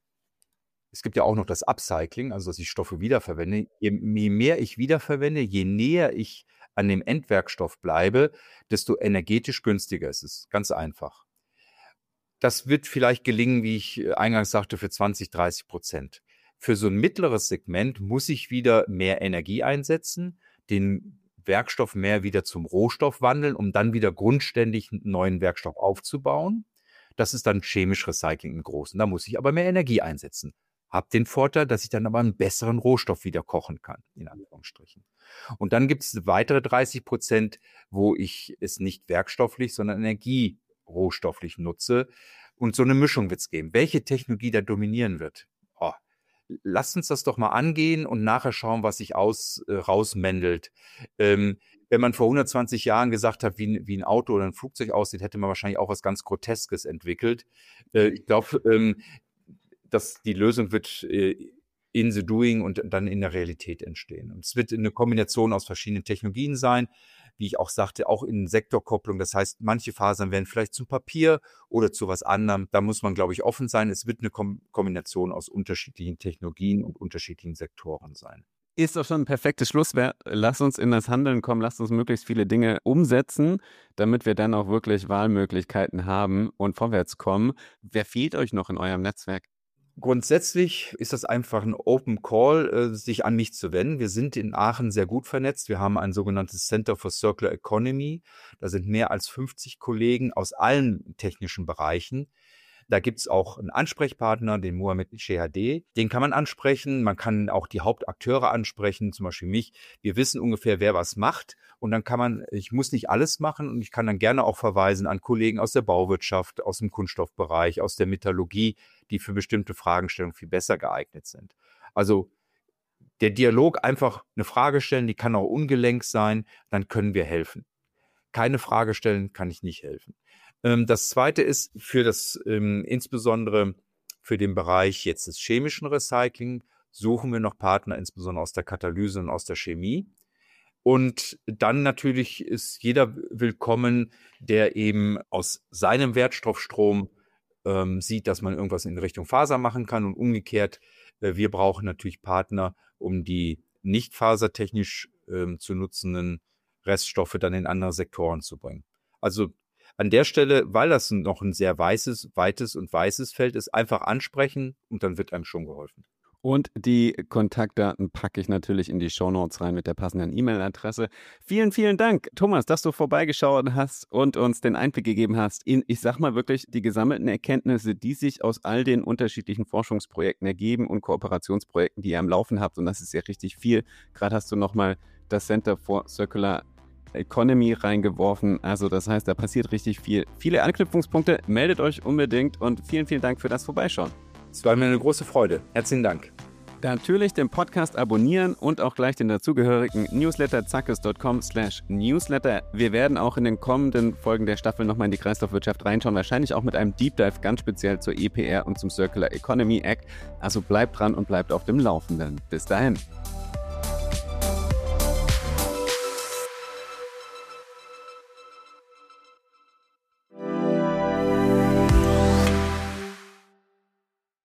es gibt ja auch noch das Upcycling, also dass ich Stoffe wiederverwende. Je, je mehr ich wiederverwende, je näher ich an dem Endwerkstoff bleibe, desto energetisch günstiger ist es. Ganz einfach. Das wird vielleicht gelingen, wie ich eingangs sagte, für zwanzig, dreißig Prozent. Für so ein mittleres Segment muss ich wieder mehr Energie einsetzen, den Werkstoff mehr wieder zum Rohstoff wandeln, um dann wieder grundständig einen neuen Werkstoff aufzubauen. Das ist dann chemisch Recycling im Großen. Da muss ich aber mehr Energie einsetzen. Hab den Vorteil, dass ich dann aber einen besseren Rohstoff wieder kochen kann, in Anführungsstrichen. Und dann gibt es weitere dreißig Prozent, wo ich es nicht werkstofflich, sondern Energie rohstofflich nutze. Und so eine Mischung wird es geben. Welche Technologie da dominieren wird? Oh, lasst uns das doch mal angehen und nachher schauen, was sich aus, äh, rausmändelt. Ähm, wenn man vor hundertzwanzig Jahren gesagt hat, wie, wie ein Auto oder ein Flugzeug aussieht, hätte man wahrscheinlich auch was ganz Groteskes entwickelt. Äh, ich glaube, ähm, dass die Lösung wird äh, in the doing und dann in der Realität entstehen. Und es wird eine Kombination aus verschiedenen Technologien sein, wie ich auch sagte, auch in Sektorkopplung. Das heißt, manche Fasern werden vielleicht zum Papier oder zu was anderem. Da muss man, glaube ich, offen sein. Es wird eine Kom- Kombination aus unterschiedlichen Technologien und unterschiedlichen Sektoren sein. Ist doch schon ein perfektes Schlusswort. Lass uns in das Handeln kommen, lass uns möglichst viele Dinge umsetzen, damit wir dann auch wirklich Wahlmöglichkeiten haben und vorwärts kommen. Wer fehlt euch noch in eurem Netzwerk? Grundsätzlich ist das einfach ein Open Call, äh, sich an mich zu wenden. Wir sind in Aachen sehr gut vernetzt. Wir haben ein sogenanntes Center for Circular Economy. Da sind mehr als fünfzig Kollegen aus allen technischen Bereichen. Da gibt's auch einen Ansprechpartner, den Mohamed Shehadeh. Den kann man ansprechen. Man kann auch die Hauptakteure ansprechen, zum Beispiel mich. Wir wissen ungefähr, wer was macht. Und dann kann man, ich muss nicht alles machen und ich kann dann gerne auch verweisen an Kollegen aus der Bauwirtschaft, aus dem Kunststoffbereich, aus der Metallurgie, die für bestimmte Fragestellungen viel besser geeignet sind. Also der Dialog, einfach eine Frage stellen, die kann auch ungelenk sein, dann können wir helfen. Keine Frage stellen, kann ich nicht helfen. Das Zweite ist für das, ähm, insbesondere für den Bereich jetzt des chemischen Recycling, suchen wir noch Partner, insbesondere aus der Katalyse und aus der Chemie. Und dann natürlich ist jeder willkommen, der eben aus seinem Wertstoffstrom ähm, sieht, dass man irgendwas in Richtung Faser machen kann und umgekehrt. Äh, wir brauchen natürlich Partner, um die nicht fasertechnisch ähm, zu nutzenden Reststoffe dann in andere Sektoren zu bringen. Also an der Stelle, weil das noch ein sehr weißes, weites und weißes Feld ist, einfach ansprechen und dann wird einem schon geholfen. Und die Kontaktdaten packe ich natürlich in die Shownotes rein mit der passenden E-Mail-Adresse. Vielen, vielen Dank, Thomas, dass du vorbeigeschaut hast und uns den Einblick gegeben hast in, ich sag mal wirklich, die gesammelten Erkenntnisse, die sich aus all den unterschiedlichen Forschungsprojekten ergeben und Kooperationsprojekten, die ihr am Laufen habt. Und das ist ja richtig viel. Gerade hast du nochmal das Center for Circular Economy reingeworfen. Also das heißt, da passiert richtig viel. Viele Anknüpfungspunkte. Meldet euch unbedingt und vielen, vielen Dank für das Vorbeischauen. Es war mir eine große Freude. Herzlichen Dank. Natürlich den Podcast abonnieren und auch gleich den dazugehörigen Newsletter zackes punkt com slash newsletter. Wir werden auch in den kommenden Folgen der Staffel nochmal in die Kreislaufwirtschaft reinschauen, wahrscheinlich auch mit einem Deep Dive ganz speziell zur E P R und zum Circular Economy Act. Also bleibt dran und bleibt auf dem Laufenden. Bis dahin.